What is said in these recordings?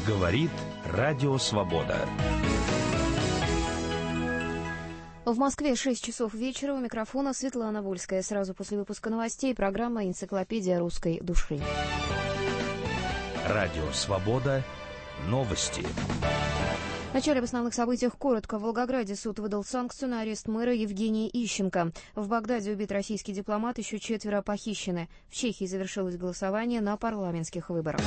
Говорит Радио Свобода. В Москве 6 часов вечера. У микрофона Светлана Вольская. Сразу после выпуска новостей программа «Энциклопедия русской души». Радио Свобода. Новости. В начале об основных событиях коротко. В Волгограде суд выдал санкцию на арест мэра Евгения Ищенко. В Багдаде убит российский дипломат, еще 4 похищены. В Чехии завершилось голосование на парламентских выборах.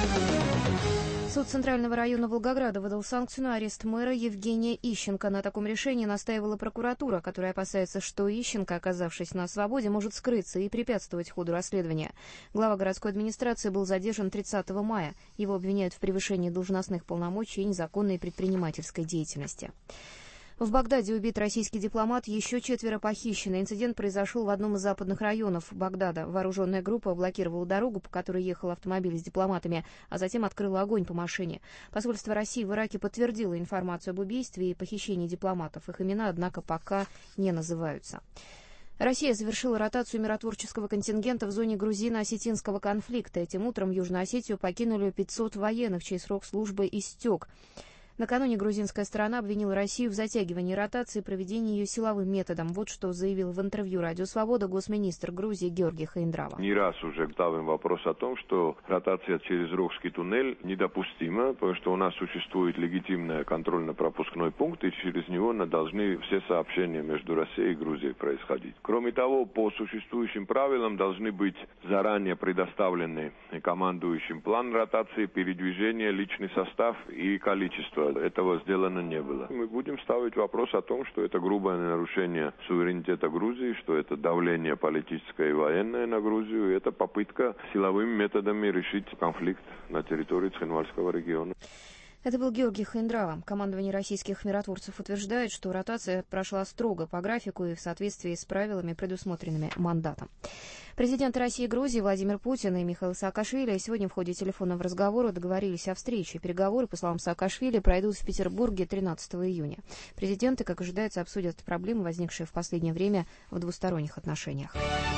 Суд Центрального района Волгограда выдал санкцию на арест мэра Евгения Ищенко. На таком решении настаивала прокуратура, которая опасается, что Ищенко, оказавшись на свободе, может скрыться и препятствовать ходу расследования. Глава городской администрации был задержан 30 мая. Его обвиняют в превышении должностных полномочий и незаконной предпринимательской деятельности. В Багдаде убит российский дипломат, еще 4 похищены. Инцидент произошел в одном из западных районов Багдада. Вооруженная группа блокировала дорогу, по которой ехал автомобиль с дипломатами, а затем открыла огонь по машине. Посольство России в Ираке подтвердило информацию об убийстве и похищении дипломатов. Их имена, однако, пока не называются. Россия завершила ротацию миротворческого контингента в зоне грузино-осетинского конфликта. Этим утром Южную Осетию покинули 500 военных, чей срок службы истек. Накануне грузинская сторона обвинила Россию в затягивании ротации и проведении ее силовым методом. Вот что заявил в интервью «Радио Свобода» госминистр Грузии Георгий Хаиндрава. Не раз уже ставим вопрос о том, что ротация через Рохский туннель недопустима, потому что у нас существует легитимный контрольно-пропускной пункт, и через него должны все сообщения между Россией и Грузией происходить. Кроме того, по существующим правилам должны быть заранее предоставлены командующим план ротации, передвижения, личный состав и количество. Этого сделано не было. Мы будем ставить вопрос о том, что это грубое нарушение суверенитета Грузии, что это давление политическое и военное на Грузию, и это попытка силовыми методами решить конфликт на территории Цхинвальского региона. Это был Георгий Хаиндрава. Командование российских миротворцев утверждает, что ротация прошла строго по графику и в соответствии с правилами, предусмотренными мандатом. Президенты России и Грузии Владимир Путин и Михаил Саакашвили сегодня в ходе телефонного разговора договорились о встрече. Переговоры, по словам Саакашвили, пройдут в Петербурге 13 июня. Президенты, как ожидается, обсудят проблемы, возникшие в последнее время в двусторонних отношениях.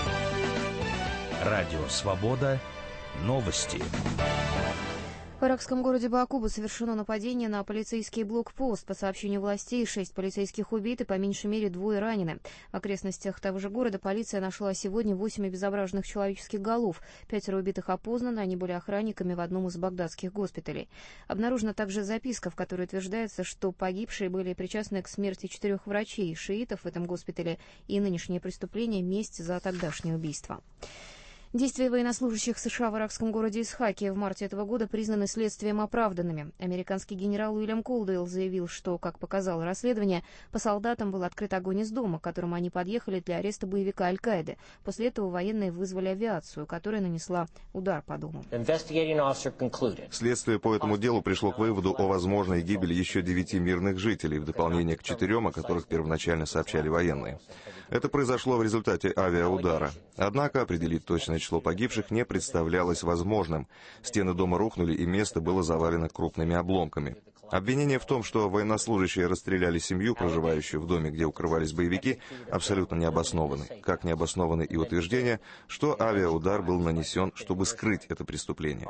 Радио Свобода. Новости. В иракском городе Баку совершено нападение на полицейский блокпост. По сообщению властей, 6 полицейских убиты, по меньшей мере 2 ранены. В окрестностях того же города полиция нашла сегодня 8 обезображенных человеческих голов. 5 убитых опознаны, они были охранниками в одном из багдадских госпиталей. Обнаружена также записка, в которой утверждается, что погибшие были причастны к смерти 4 врачей, шиитов в этом госпитале, и нынешнее преступление — месть за тогдашнее убийство. Действия военнослужащих США в иракском городе Исхаки в марте этого года признаны следствием оправданными. Американский генерал Уильям Колдуэлл заявил, что, как показало расследование, по солдатам был открыт огонь из дома, к которому они подъехали для ареста боевика Аль-Каиды. После этого военные вызвали авиацию, которая нанесла удар по дому. Следствие по этому делу пришло к выводу о возможной гибели еще 9 мирных жителей, в дополнение к 4, о которых первоначально сообщали военные. Это произошло в результате авиаудара. Однако определить точное число погибших не представлялось возможным. Стены дома рухнули, и место было завалено крупными обломками. Обвинения в том, что военнослужащие расстреляли семью, проживающую в доме, где укрывались боевики, абсолютно не обоснованы. Как не обоснованы и утверждения, что авиаудар был нанесен, чтобы скрыть это преступление.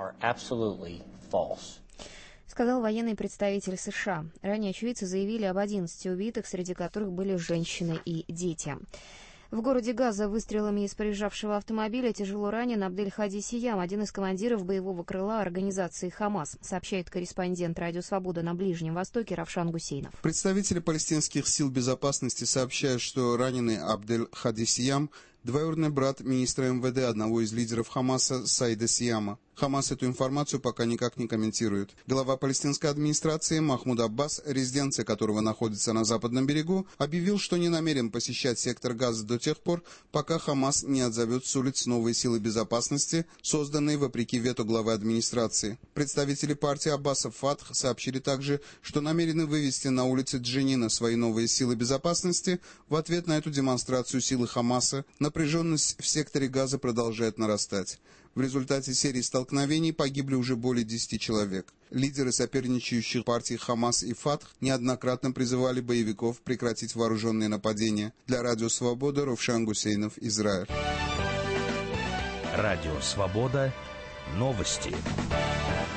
Сказал военный представитель США. Ранее очевидцы заявили об 11 убитых, среди которых были женщины и дети. В городе Газа выстрелами из проезжавшего автомобиля тяжело ранен Абдель-Хади Сиям, один из командиров боевого крыла организации «Хамас», сообщает корреспондент «Радио Свобода» на Ближнем Востоке Равшан Гусейнов. Представители палестинских сил безопасности сообщают, что раненый Абдель-Хади Сиям — двоюродный брат министра МВД одного из лидеров Хамаса Саида Сияма. Хамас эту информацию пока никак не комментирует. Глава палестинской администрации Махмуд Аббас, резиденция которого находится на западном берегу, объявил, что не намерен посещать сектор Газа до тех пор, пока Хамас не отзовет с улиц новые силы безопасности, созданные вопреки вето главы администрации. Представители партии Аббаса Фатх сообщили также, что намерены вывести на улицы Дженина свои новые силы безопасности. В ответ на эту демонстрацию силы Хамаса напряженность в секторе Газа продолжает нарастать. В результате серии столкновений погибли уже более 10 человек. Лидеры соперничающих партий Хамас и Фатх неоднократно призывали боевиков прекратить вооруженные нападения. Для Радио Свобода Равшан Гусейнов, Израиль. Радио Свобода. Новости. В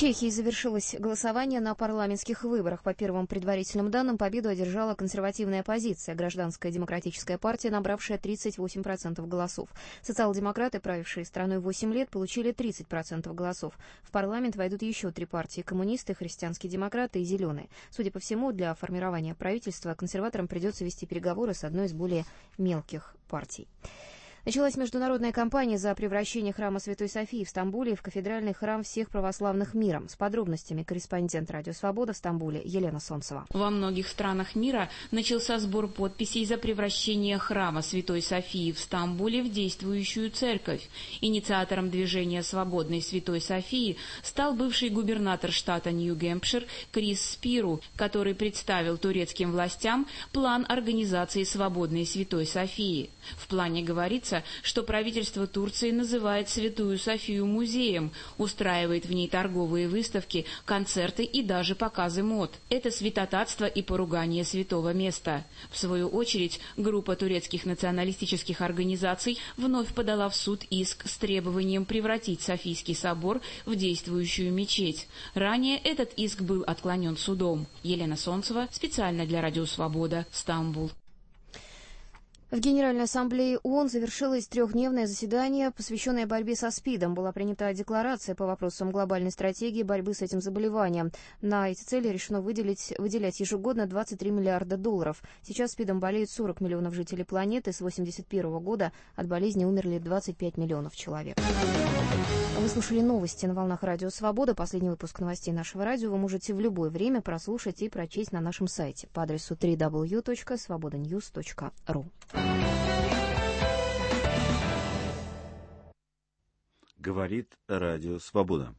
В Чехии завершилось голосование на парламентских выборах. По первым предварительным данным, победу одержала консервативная оппозиция, Гражданская демократическая партия, набравшая 38% голосов. Социал-демократы, правившие страной 8 лет, получили 30% голосов. В парламент войдут еще 3 партии – коммунисты, христианские демократы и зеленые. Судя по всему, для формирования правительства консерваторам придется вести переговоры с одной из более мелких партий. Началась международная кампания за превращение храма Святой Софии в Стамбуле в кафедральный храм всех православных мира. С подробностями корреспондент «Радио Свобода» в Стамбуле Елена Солнцева. Во многих странах мира начался сбор подписей за превращение храма Святой Софии в Стамбуле в действующую церковь. Инициатором движения «Свободной Святой Софии» стал бывший губернатор штата Нью-Гэмпшир Крис Спиру, который представил турецким властям план организации «Свободной Святой Софии». В плане говорится, что правительство Турции называет Святую Софию музеем, устраивает в ней торговые выставки, концерты и даже показы мод. Это святотатство и поругание святого места. В свою очередь, группа турецких националистических организаций вновь подала в суд иск с требованием превратить Софийский собор в действующую мечеть. Ранее этот иск был отклонен судом. Елена Солнцева, специально для Радио Свобода, Стамбул. В Генеральной ассамблее ООН завершилось 3-дневное заседание, посвященное борьбе со СПИДом. Была принята декларация по вопросам глобальной стратегии борьбы с этим заболеванием. На эти цели решено выделять ежегодно $23 миллиарда. Сейчас СПИДом болеют 40 миллионов жителей планеты. С 1981 года от болезни умерли 25 миллионов человек. Вы слушали новости на волнах Радио Свобода. Последний выпуск новостей нашего радио вы можете в любое время прослушать и прочесть на нашем сайте по адресу www.svobodanews.ru. Говорит Радио Свобода.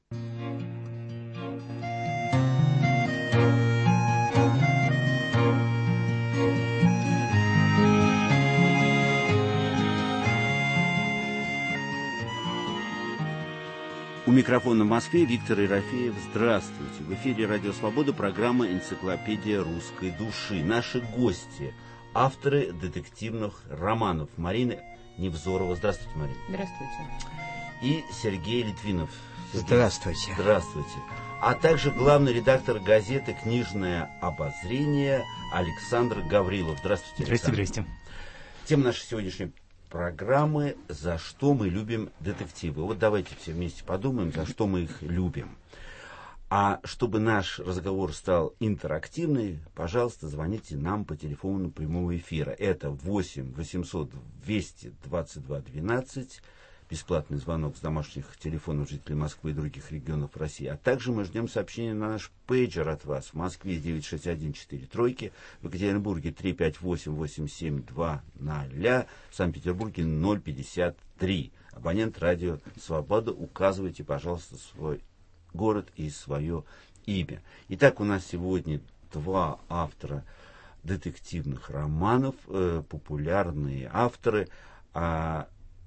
У микрофона в Москве Виктор Ерофеев. Здравствуйте. В эфире Радио Свобода, программа «Энциклопедия русской души». Наши гости – авторы детективных романов. Марина Невзорова. Здравствуйте, Марина. Здравствуйте. И Сергей Литвинов. Сергей. Здравствуйте. Здравствуйте. А также главный редактор газеты «Книжное обозрение» Александр Гаврилов. Здравствуйте, Александр. Здрасте. Тема нашей сегодняшней программы «За что мы любим детективы». Вот давайте все вместе подумаем, за что мы их любим. А чтобы наш разговор стал интерактивный, пожалуйста, звоните нам по телефону прямого эфира. Это 8 800 222 12, бесплатный звонок с домашних телефонов жителей Москвы и других регионов России. А также мы ждем сообщения на наш пейджер от вас. В Москве 96143, в Екатеринбурге 358-8720, в Санкт-Петербурге 053. Абонент Радио Свобода, указывайте, пожалуйста, свой город и свое имя. Итак, у нас сегодня 2 автора детективных романов, популярные авторы. А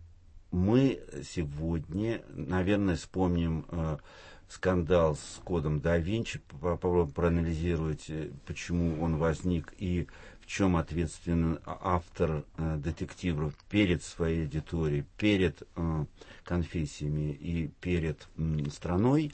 мы сегодня, наверное, вспомним скандал с кодом да Винчи, попробуем проанализировать, почему он возник и в чем ответственен автор детективов перед своей аудиторией, перед конфессиями и перед страной.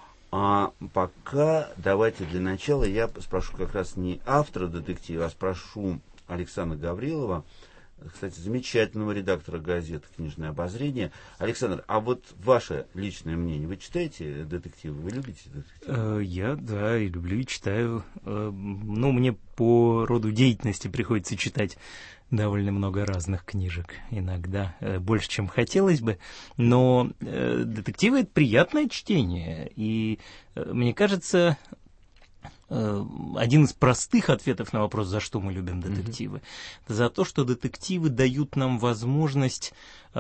А пока давайте для начала я спрошу как раз не автора детектива, а спрошу Александра Гаврилова, кстати, замечательного редактора газеты «Книжное обозрение». Александр, а вот ваше личное мнение, вы читаете детективы, вы любите детективы? Я, да, и люблю, и читаю. Но мне по роду деятельности приходится читать довольно много разных книжек. Иногда больше, чем хотелось бы. Но детективы — это приятное чтение. И мне кажется, один из простых ответов на вопрос, за что мы любим детективы, за то, что детективы дают нам возможность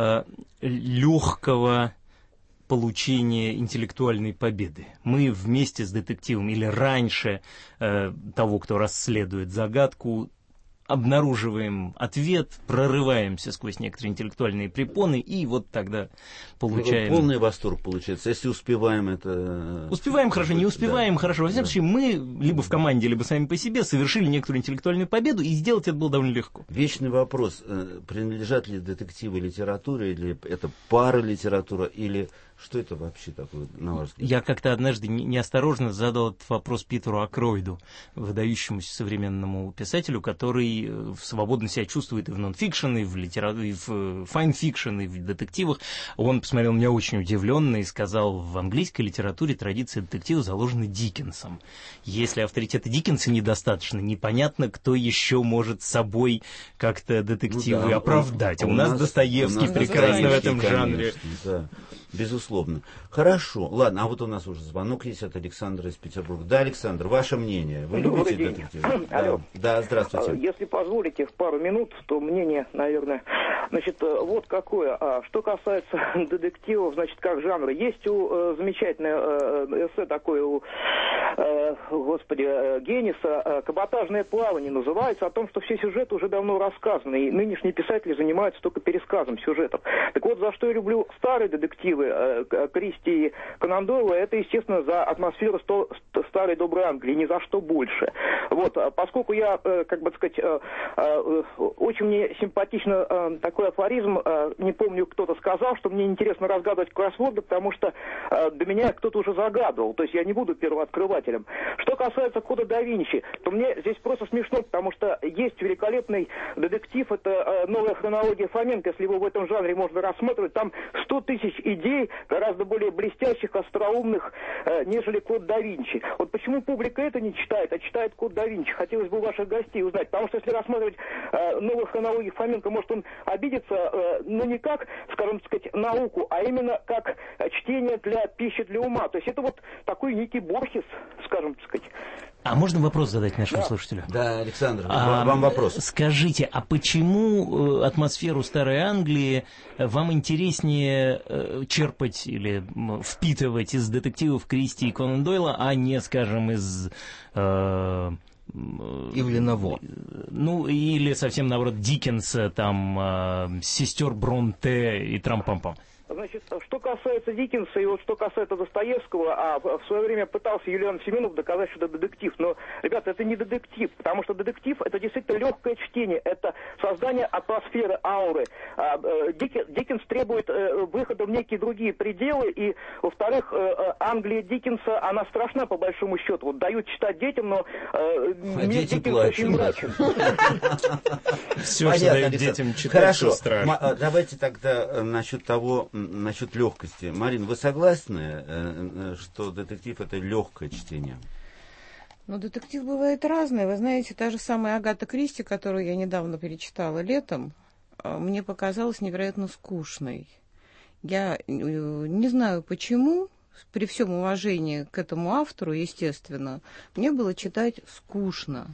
легкого получения интеллектуальной победы. Мы вместе с детективом или раньше того, кто расследует загадку, обнаруживаем ответ, прорываемся сквозь некоторые интеллектуальные препоны, и вот тогда получаем... Полный восторг получается, если успеваем это... Успеваем хорошо, не успеваем хорошо. Во всяком случае, мы либо в команде, либо сами по себе совершили некоторую интеллектуальную победу, и сделать это было довольно легко. Вечный вопрос, принадлежат ли детективы литературе, или это паралитература, или Что это вообще такое, на ваш взгляд? Я как-то однажды неосторожно задал этот вопрос Питеру Акройду, выдающемуся современному писателю, который свободно себя чувствует и в нон-фикшн, и в литературе, и в файн-фикшн, и в детективах. Он посмотрел на меня очень удивленно и сказал: в английской литературе традиция детектива заложена Диккенсом. Если авторитета Диккенса недостаточно, непонятно, кто еще может собой как-то детективы оправдать. У нас Достоевский прекрасно в этом жанре. Да. Безусловно. Хорошо. Ладно, а вот у нас уже звонок есть от Александра из Петербурга. Да, Александр, ваше мнение. Вы любите детективы? Алло. Да, здравствуйте. Если позволите, в пару минут, то мнение, наверное, значит, вот какое. Что касается детективов, значит, как жанра. Есть замечательное эссе такое у Генниса «Каботажное плавание» называется, о том, что все сюжеты уже давно рассказаны, и нынешние писатели занимаются только пересказом сюжетов. Так вот, за что я люблю старые детективы Кристи и Конан Дойла, это, естественно, за атмосферу старой доброй Англии, ни за что больше. Вот, поскольку я, как бы сказать, очень мне симпатично такой афоризм, не помню, кто-то сказал, что мне интересно разгадывать кроссворды, потому что до меня кто-то уже загадывал, то есть я не буду первооткрывателем. Что касается Кода да Винчи, то мне здесь просто смешно, потому что есть великолепный детектив, это «Новая хронология Фоменко», если его в этом жанре можно рассматривать, там 100 тысяч идей, гораздо более блестящих, остроумных, нежели Код да Винчи. Вот почему публика это не читает, а читает Код да Винчи? Хотелось бы у ваших гостей узнать, потому что если рассматривать «Новую хронологию Фоменко», может он обидится, ну не как, скажем сказать, науку, а именно как чтение для пищи для ума. То есть это вот такой некий Борхес, скажем сказать. А можно вопрос задать нашему слушателю? Да, Александр, вам вопрос. Скажите, а почему атмосферу Старой Англии вам интереснее черпать или впитывать из детективов Кристи и Конан Дойла, а не, скажем, из... Ивлена Во. Ну, или совсем наоборот Диккенса, там, сестер Бронте и Трам-пам-пам? Значит, что касается Диккенса и вот что касается Достоевского, в свое время пытался Юлиан Семенов доказать, что это детектив. Но, ребята, это не детектив, потому что детектив — это действительно легкое чтение, это создание атмосферы, ауры. Диккенс требует выхода в некие другие пределы, и, во-вторых, Англия Диккенса, она страшна по большому счету. Вот дают читать детям, но дети Диккенс плачут. очень мрачен. Все, что дают детям читать, что страшно. Давайте тогда насчет легкости. Марин, вы согласны, что детектив — это легкое чтение? Ну, детектив бывает разный. Вы знаете, та же самая Агата Кристи, которую я недавно перечитала летом, мне показалась невероятно скучной. Я не знаю почему, при всем уважении к этому автору, естественно, мне было читать скучно.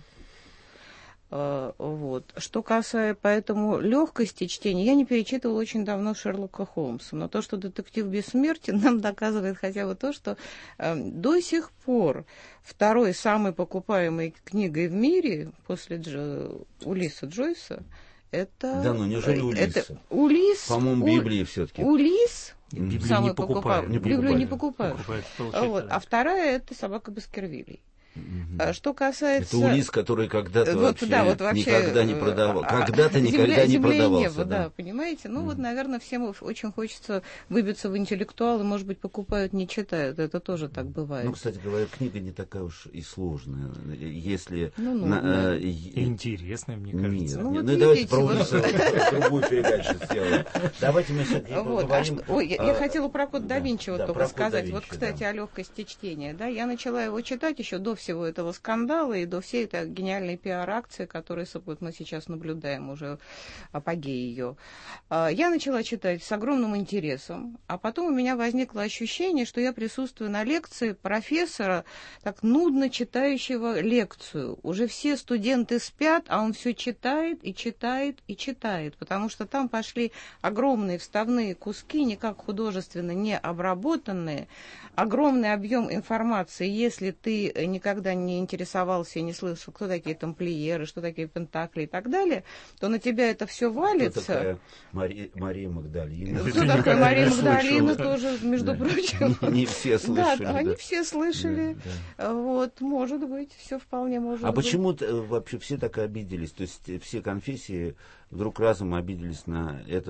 Вот. Что касается поэтому легкости чтения, я не перечитывала очень давно Шерлока Холмса, но то, что детектив бессмертен, нам доказывает хотя бы то, что до сих пор второй самой покупаемой книгой в мире после Улисса Джойса это... Да, ну неужели Улисса? Это Улисс... По-моему, Библии все-таки. Улисс... Библию не покупают. Библию не покупают. Вот. А вторая — это «Собака Баскервилей». Что касается... Это Улисс, который когда-то вообще никогда не продавал. Когда-то никогда не продавался. Да, понимаете? Ну вот, наверное, всем очень хочется выбиться в интеллектуалы, может быть, покупают, не читают. Это тоже так бывает. Ну, кстати говоря, книга не такая уж и сложная. Если... Интересная, мне кажется. Нет, ну давайте про Улисса другую передачу сделаем. Давайте мы все-таки поговорим... Я хотела про Код да Винчи вот только сказать. Вот, кстати, о легкости чтения. Я начала его читать еще до всего этого скандала и до всей этой гениальной пиар-акции, которую мы сейчас наблюдаем, уже апогей ее. Я начала читать с огромным интересом, а потом у меня возникло ощущение, что я присутствую на лекции профессора, так нудно читающего лекцию. Уже все студенты спят, а он все читает и читает и читает, потому что там пошли огромные вставные куски, никак художественно не обработанные, огромный объем информации. Если ты никогда не интересовался и не слышал, кто такие тамплиеры, что такие пентакли и так далее, то на тебя это все валится. Кто такая Мария Магдалина? Кто такая Мария Магдалина тоже, между прочим. Не все слышали. Да, они все слышали. Вот, может быть, все вполне может быть. А почему вообще все так обиделись? То есть все конфессии вдруг разом обиделись на этот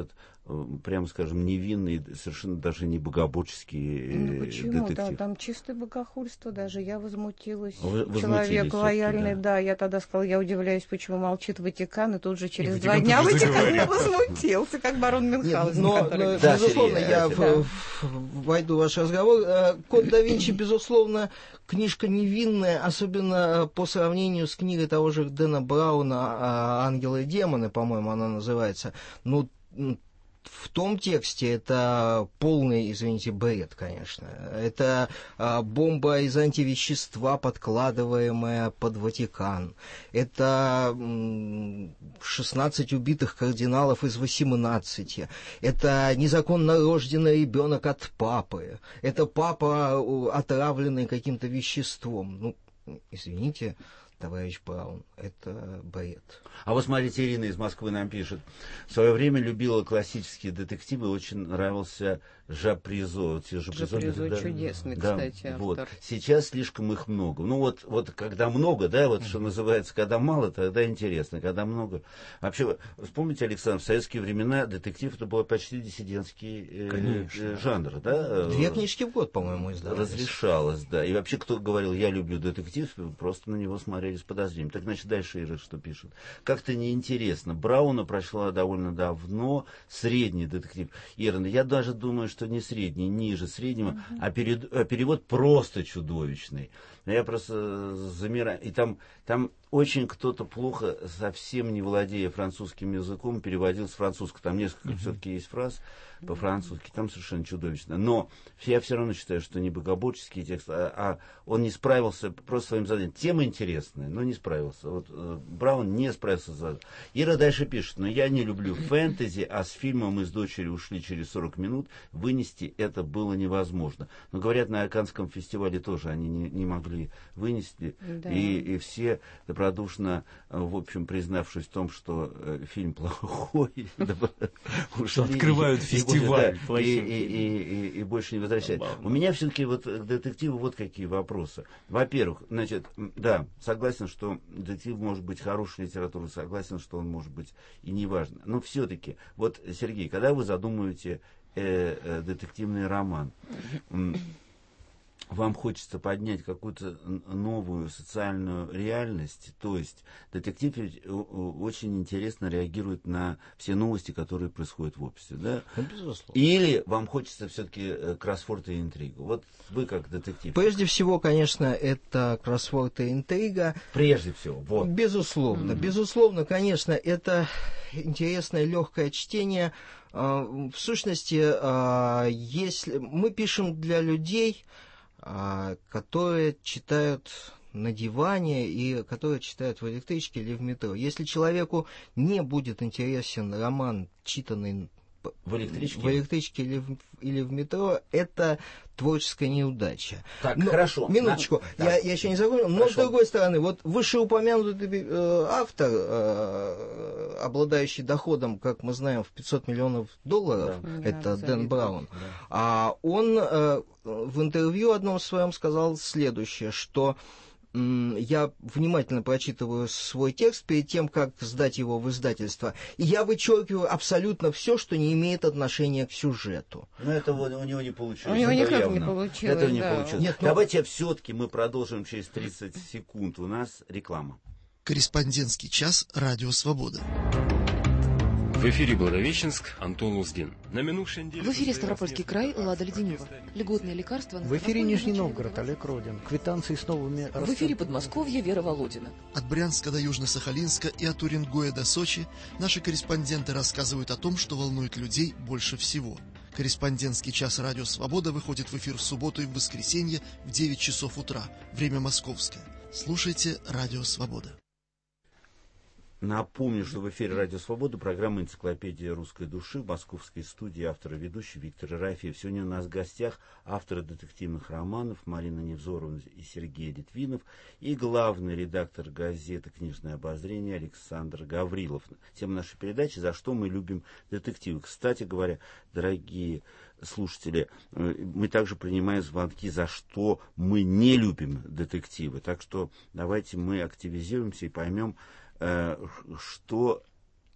прямо скажем, невинный, совершенно даже не богоборческий почему? детектив. Да, там чистое богохульство даже. Я возмутилась. Возмутились, Человек лояльный, да. Я тогда сказала, я удивляюсь, почему молчит Ватикан, и тут же через 2 дня Ватикан возмутился, как барон Мюнхгаузен. Но безусловно, я войду в ваш разговор. «Код да Винчи», безусловно, книжка невинная, особенно по сравнению с книгой того же Дэна Брауна «Ангелы и демоны», по-моему, она называется. Ну, в том тексте это полный, извините, бред, конечно. Это бомба из антивещества, подкладываемая под Ватикан. Это 16 убитых кардиналов из 18. Это незаконно рожденный ребенок от папы. Это папа, отравленный каким-то веществом. Ну, извините, товарищ Браун, это бред. А вот смотрите, Ирина из Москвы нам пишет. В свое время любила классические детективы, очень нравился Жапризо. Жапризо чудесный, кстати, автор. Вот. Сейчас слишком их много. Ну вот когда много, да, вот что называется, когда мало, тогда интересно, когда много. Вообще, вспомните, Александр, в советские времена детектив это был почти диссидентский жанр, да? 2 книжки в год, по-моему, издавались. Разрешалось, да. И вообще, кто говорил, я люблю детектив, просто на него смотрели с подозрением. Так, значит, дальше Ира что пишет. Как-то неинтересно. Брауна прочла довольно давно, средний детектив. Ира, я даже думаю, что не средний, ниже среднего, а перевод просто чудовищный. Я просто замираю. И там очень кто-то плохо, совсем не владея французским языком, переводил с французского. Там несколько все-таки есть фраз по-французски, там совершенно чудовищно. Но я все равно считаю, что не богоборческий текст, а он не справился просто своим заданием. Тема интересная, но не справился. Вот Браун не справился с заданием. Ира дальше пишет, но я не люблю фэнтези, а с фильмом мы с дочерью ушли через 40 минут, вынести это было невозможно. Но говорят, на Каннском фестивале тоже они не могли вынести, да. И все добродушно, в общем, признавшись в том, что фильм плохой, ушли. Открывают фестиваль. И больше не возвращают. У меня все-таки вот к детективу вот какие вопросы. Во-первых, значит, да, согласен, что детектив может быть хорошей литературой, согласен, что он может быть и неважно. Но все-таки, вот, Сергей, когда вы задумываете детективный роман, вам хочется поднять какую-то новую социальную реальность, то есть детектив очень интересно реагирует на все новости, которые происходят в обществе, да? Ну, безусловно. Или вам хочется все-таки кроссворд и интригу? Вот вы как детектив. Прежде всего, конечно, это кроссворд и интрига. Прежде всего, вот. Безусловно, безусловно, конечно, это интересное легкое чтение. В сущности, если мы пишем для людей, которые читают на диване и которые читают в электричке или в метро. Если человеку не будет интересен роман, читанный в электричке или в метро, это творческая неудача. Так, хорошо. Минуточку, я еще не закончил. Но, с другой стороны, вот вышеупомянутый автор, обладающий доходом, как мы знаем, в $500 миллионов, это Дэн Браун, он в интервью одном своем сказал следующее, что я внимательно прочитываю свой текст перед тем, как сдать его в издательство, и я вычеркиваю абсолютно все, что не имеет отношения к сюжету. Но это у него не получилось. У него никак не получилось. Это не получилось. Нет, давайте все-таки мы продолжим через 30 секунд. У нас реклама. Корреспондентский час «Радио Свобода». В эфире Благовещенск, Антон Луздин. На минувшей неделе... В эфире Ставропольский край, Лада Леденева. Льготные лекарства... В эфире Нижний Новгород, Олег Родин. Квитанции с новыми... В эфире Подмосковье, Вера Володина. От Брянска до Южно-Сахалинска и от Уренгоя до Сочи наши корреспонденты рассказывают о том, что волнует людей больше всего. Корреспондентский час «Радио Свобода» выходит в эфир в субботу и в воскресенье в 9 часов утра. Время московское. Слушайте «Радио Свобода». Напомню, что в эфире «Радио Свобода» программа «Энциклопедия русской души» в московской студии, автор и ведущий Виктор Рафиев. Сегодня у нас в гостях авторы детективных романов Марина Невзорова и Сергей Литвинов и главный редактор газеты «Книжное обозрение» Александр Гаврилов. Тема нашей передачи «За что мы любим детективы». Кстати говоря, дорогие слушатели, мы также принимаем звонки, за что мы не любим детективы. Так что давайте мы активизируемся и поймем, что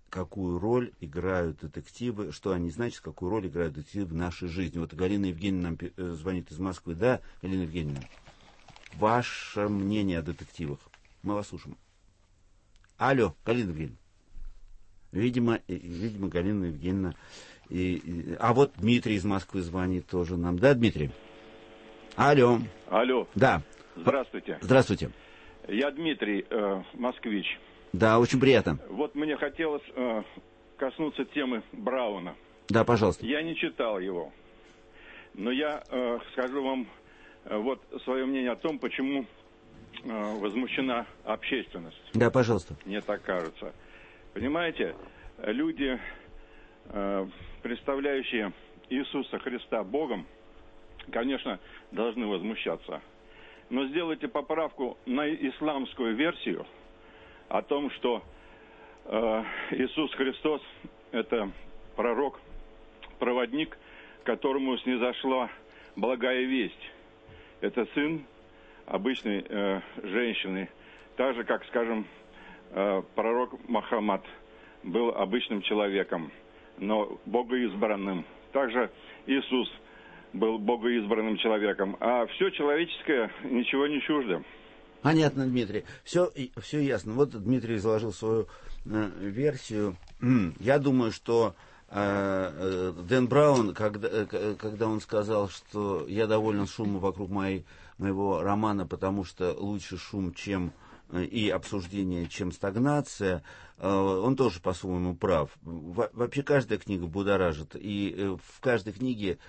какую роль играют детективы, что они значат, какую роль играют детективы в нашей жизни. Вот Галина Евгеньевна нам звонит из Москвы. Да, Галина Евгеньевна, ваше мнение о детективах. Мы вас слушаем. Алло, Галина Евгеньевна. Видимо, Галина Евгеньевна. А вот Дмитрий из Москвы звонит тоже нам. Да, Дмитрий? Алло. Алло. Да. Здравствуйте. Здравствуйте. Я Дмитрий, москвич. Да, очень приятно. Вот мне хотелось коснуться темы Брауна. Да, пожалуйста. Я не читал его, но я скажу вам вот свое мнение о том, почему возмущена общественность. Да, пожалуйста. Мне так кажется. Понимаете, люди, представляющие Иисуса Христа Богом, конечно, должны возмущаться. Но сделайте поправку на исламскую версию о том, что Иисус Христос – это пророк, проводник, которому снизошла благая весть. Это сын обычной женщины, так же, как, скажем, пророк Мухаммад был обычным человеком, но богоизбранным. Также Иисус был богоизбранным человеком, а все человеческое ничего не чуждо. Понятно, Дмитрий. Все ясно. Вот Дмитрий изложил свою версию. Я думаю, что Дэн Браун, когда он сказал, что я доволен шумом вокруг моего романа, потому что лучше шум, чем и обсуждение, чем стагнация, он тоже по-своему прав. Вообще каждая книга будоражит. И в каждой книге,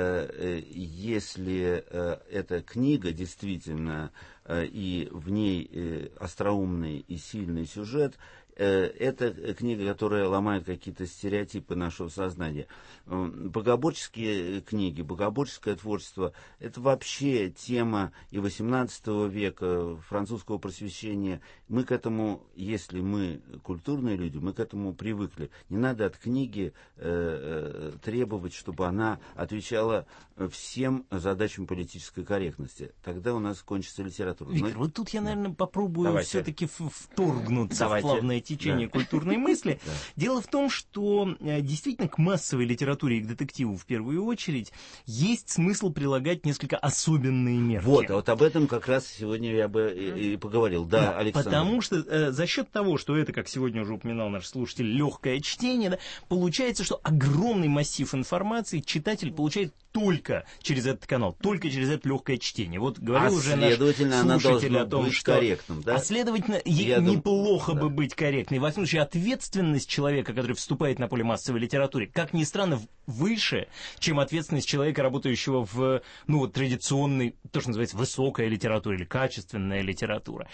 если эта книга действительно, и в ней остроумный и сильный сюжет, это книга, которая ломает какие-то стереотипы нашего сознания. Богоборческие книги, богоборческое творчество – это вообще тема и XVIII века, французского просвещения. Мы к этому, если мы культурные люди, мы к этому привыкли. Не надо от книги требовать, чтобы она отвечала всем задачам политической корректности. Тогда у нас кончится литература. Виктор, вот тут я, наверное, попробую все-таки вторгнуться в плавное течение культурной мысли. Дело в том, что действительно к массовой литературе и к детективу в первую очередь есть смысл прилагать несколько особенные мерки. Вот об этом как раз сегодня я бы и поговорил. Да, Александр. Потому что за счет того, что это, как сегодня уже упоминал наш слушатель, легкое чтение, да, получается, что огромный массив информации читатель получает только через этот канал, только через это легкое чтение. Вот говорил уже наш слушатель о том, что... корректным, да? А следовательно, неплохо бы быть корректным. Во всяком случае, ответственность человека, который вступает на поле массовой литературы, как ни странно, выше, чем ответственность человека, работающего в традиционной, то, что называется, высокая литература или качественная литература.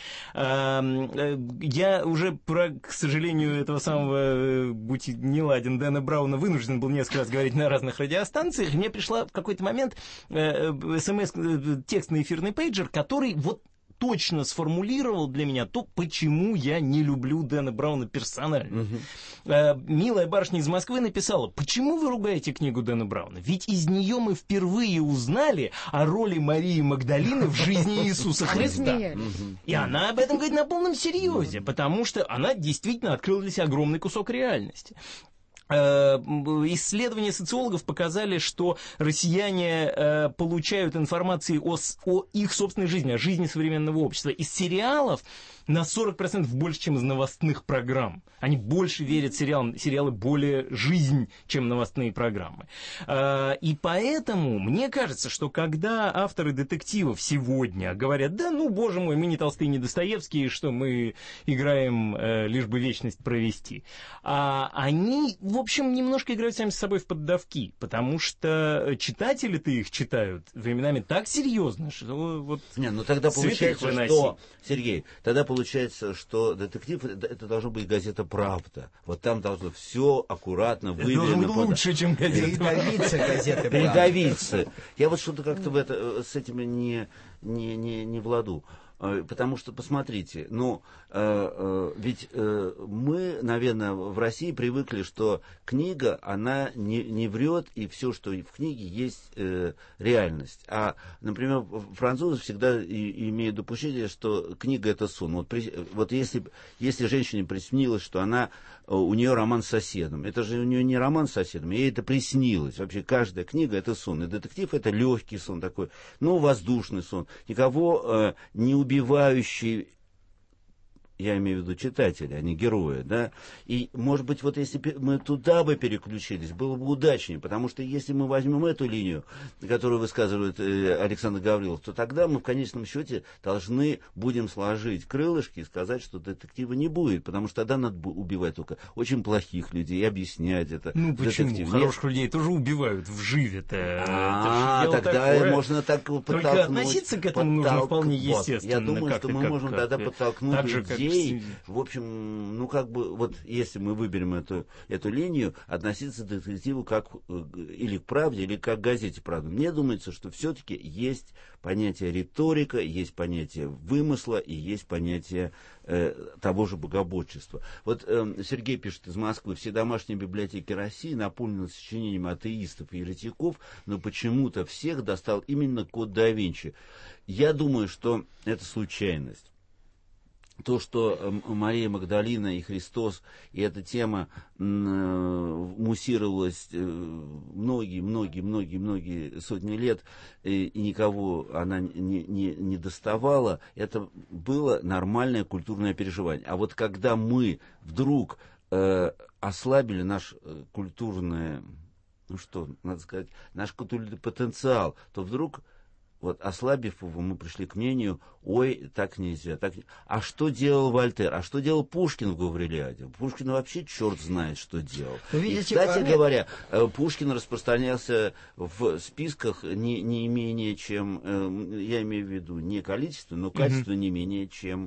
Я уже к сожалению, этого самого, будь неладен, Дэна Брауна вынужден был несколько раз говорить на разных радиостанциях. Мне пришла в какой-то момент текст на эфирный пейджер, который точно сформулировал для меня то, почему я не люблю Дэна Брауна персонально. Милая барышня из Москвы написала: почему вы ругаете книгу Дэна Брауна? Ведь из нее мы впервые узнали о роли Марии Магдалины в жизни Иисуса Христа. И она об этом говорит на полном серьезе, потому что она действительно открыла для себя огромный кусок реальности. Исследования социологов показали, что россияне получают информацию о их собственной жизни, о жизни современного общества из сериалов на 40% больше, чем из новостных программ. Они больше верят в сериалы более жизнь, чем новостные программы. И поэтому мне кажется, что когда авторы детективов сегодня говорят: да ну, боже мой, мы не Толстые, не Достоевские, что мы играем лишь бы вечность провести, они, в общем, немножко играют сами с собой в поддавки, потому что читатели-то их читают временами так серьезно, что тогда получается, что, Сергей, тогда получается, что детектив это должно быть газета «Правда». Вот там должно все аккуратно, выверено. Это лучше, чем газета «Правда». Придавиться. Я что-то как-то с этим не владу. Потому что, посмотрите, ведь мы, наверное, в России привыкли, что книга, она не врет, и все, что в книге, есть реальность. А, например, французы всегда имеют допущение, что книга — это сон. Вот если женщине приснилось, что у нее роман с соседом, это же у нее не роман с соседом, ей это приснилось. Вообще каждая книга — это сон. И детектив — это легкий сон такой, воздушный сон. Никого не убивающий, я имею в виду читателя, а не героя, да, и, может быть, вот если мы туда бы переключились, было бы удачнее, потому что если мы возьмем эту линию, которую высказывает Александр Гаврилов, то тогда мы в конечном счете должны будем сложить крылышки и сказать, что детектива не будет, потому что тогда надо убивать только очень плохих людей и объяснять это. Почему? Детектив. Хороших людей тоже убивают вживе-то. Тогда можно так подтолкнуть. Только относиться к этому нужно вполне естественно. Я думаю, что мы можем тогда подтолкнуть людей. В общем, если мы выберем эту линию, относиться к детективу как или к правде, или как к газете «Правда». Мне думается, что все-таки есть понятие риторика, есть понятие вымысла и есть понятие того же богоборчества. Вот Сергей пишет из Москвы: все домашние библиотеки России наполнены сочинениями атеистов и еретиков, но почему-то всех достал именно код да Винчи. Я думаю, что это случайность. То, что Мария Магдалина и Христос, и эта тема муссировалась многие сотни лет, и никого она не доставала, это было нормальное культурное переживание. А вот когда мы вдруг ослабили наш культурный, наш культурный потенциал, то вдруг, ослабив его, мы пришли к мнению: ой, так нельзя. А что делал Вольтер? А что делал Пушкин в «Гаврилиаде»? Пушкин вообще черт знает, что делал. И, кстати говоря, Пушкин распространялся в списках не менее чем, я имею в виду не количество, но качество не менее чем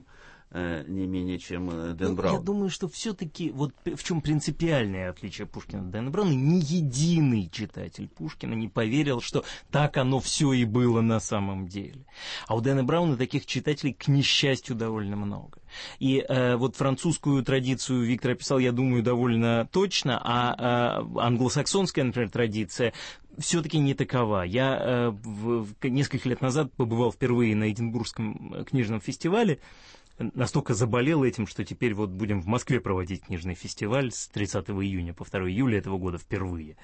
Дэн Браун. Я думаю, что все-таки в чем принципиальное отличие Пушкина от Дэна Брауна: ни единый читатель Пушкина не поверил, что так оно все и было на самом деле. А у Дэна Брауна таких читателей, к несчастью, довольно много. И французскую традицию Виктор описал, я думаю, довольно точно, а англосаксонская, например, традиция все-таки не такова. Я несколько лет назад побывал впервые на Эдинбургском книжном фестивале. Настолько заболел этим, что теперь будем в Москве проводить книжный фестиваль с 30 июня по 2 июля этого года впервые.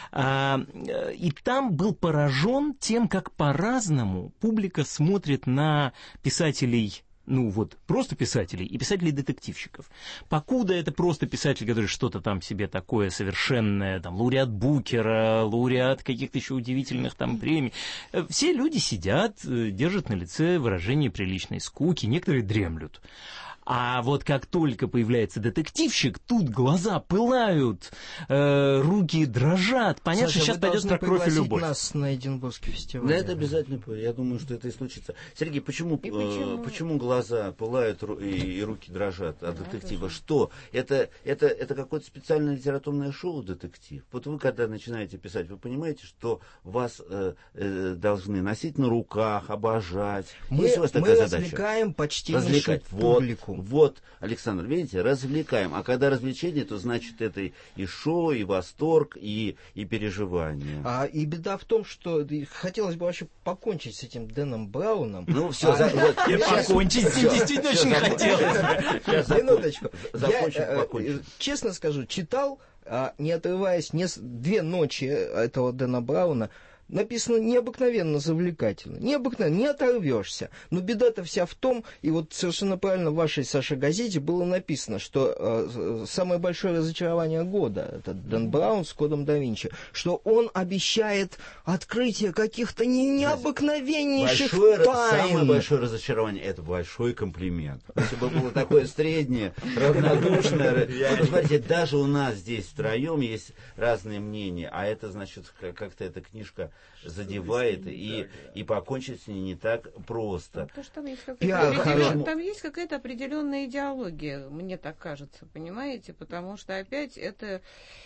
И там был поражен тем, как по-разному публика смотрит на писателей, просто писателей и писателей-детективщиков. Покуда это просто писатель, который что-то там себе такое совершенное, лауреат Букера, лауреат каких-то еще удивительных премий, все люди сидят, держат на лице выражение приличной скуки, некоторые дремлют. А как только появляется детективщик, тут глаза пылают, руки дрожат. Понятно, что сейчас пойдет про кровь и любовь. Нас на Эдинбургский фестиваль. Да, это обязательно. Я думаю, что это и случится. Сергей, почему глаза пылают и руки дрожат от детектива? Что? Это какое-то специальное литературное шоу «Детектив». Вот вы, когда начинаете писать, вы понимаете, что вас должны носить на руках, обожать. Мы развлекаем почтеннейшую публику. Вот, Александр, видите, развлекаем. А когда развлечение, то значит это и шоу, и восторг, и переживание. И беда в том, что хотелось бы вообще покончить с этим Дэном Брауном. Покончить с ним действительно очень хотелось. Минуточку. Я, честно скажу, читал, не отрываясь, 2 ночи этого Дэна Брауна. Написано необыкновенно завлекательно. Необыкновенно, не оторвешься. Но беда-то вся в том, и совершенно правильно в вашей, Саша, газете было написано, что самое большое разочарование года, это Дэн Браун с кодом да Винчи, что он обещает открытие каких-то необыкновеннейших тайн. Самое большое разочарование — это большой комплимент. Если бы было такое среднее, равнодушное. Вот, смотрите, даже у нас здесь втроем есть разные мнения, а это, значит, как-то эта книжка задевает, и покончить с ней не так просто. Потому что там есть какая-то определенная идеология, мне так кажется, понимаете? Потому что опять это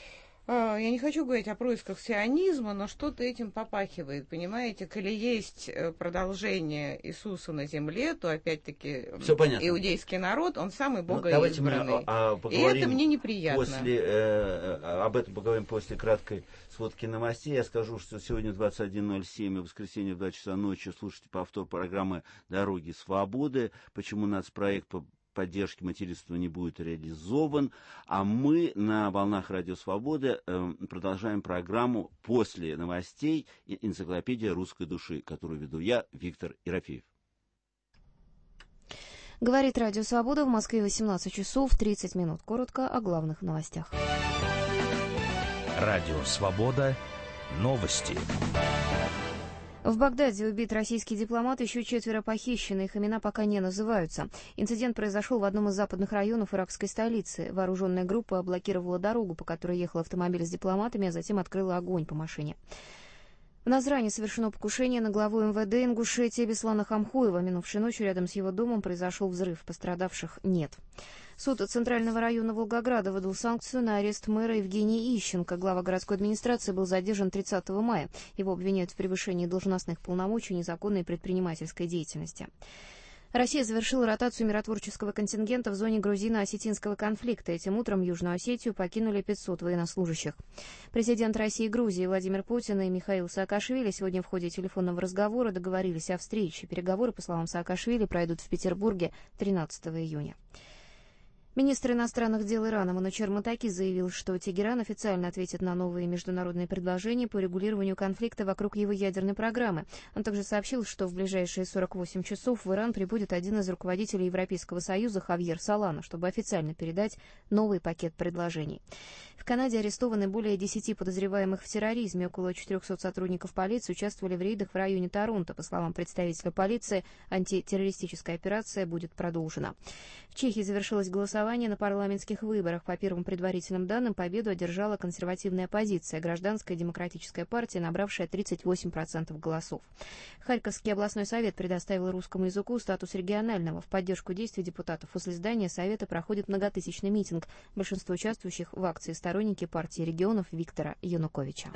Я не хочу говорить о происках сионизма, но что-то этим попахивает, понимаете? Коли есть продолжение Иисуса на земле, то опять-таки иудейский народ, он самый богоизбранный. И это мне неприятно. Об этом поговорим после краткой сводки новостей. Я скажу, что сегодня 21:07 и воскресенье в 2 часа ночи слушайте повтор программы «Дороги свободы». Почему нацпроект по поддержки материнства не будет реализован, а мы на волнах Радио Свободы продолжаем программу после новостей «Энциклопедия русской души», которую веду я, Виктор Ерофеев. Говорит Радио Свобода, в Москве 18 часов 30 минут. Коротко о главных новостях. Радио Свобода. Новости. В Багдаде убит российский дипломат, еще 4 похищены, их имена пока не называются. Инцидент произошел в одном из западных районов иракской столицы. Вооруженная группа блокировала дорогу, по которой ехал автомобиль с дипломатами, а затем открыла огонь по машине. В Назране совершено покушение на главу МВД Ингушетии Беслана Хамхуева. Минувшей ночью рядом с его домом произошел взрыв. Пострадавших нет. Суд Центрального района Волгограда выдал санкцию на арест мэра Евгения Ищенко. Глава городской администрации был задержан 30 мая. Его обвиняют в превышении должностных полномочий и незаконной предпринимательской деятельности. Россия завершила ротацию миротворческого контингента в зоне грузино-осетинского конфликта. Этим утром Южную Осетию покинули 500 военнослужащих. Президент России и Грузии Владимир Путин и Михаил Саакашвили сегодня в ходе телефонного разговора договорились о встрече. Переговоры, по словам Саакашвили, пройдут в Петербурге 13 июня. Министр иностранных дел Ирана Манучар Матаки заявил, что Тегеран официально ответит на новые международные предложения по регулированию конфликта вокруг его ядерной программы. Он также сообщил, что в ближайшие 48 часов в Иран прибудет один из руководителей Европейского Союза Хавьер Солана, чтобы официально передать новый пакет предложений. В Канаде арестованы более 10 подозреваемых в терроризме. Около 400 сотрудников полиции участвовали в рейдах в районе Торонто. По словам представителя полиции, антитеррористическая операция будет продолжена. В Чехии завершилось голосование на парламентских выборах. По первым предварительным данным, победу одержала консервативная оппозиция, Гражданская демократическая партия, набравшая 38% голосов. Харьковский областной совет предоставил русскому языку статус регионального. В поддержку действий депутатов возле здания совета проходит многотысячный митинг. Большинство участвующих в акции сторонники партии регионов Виктора Януковича.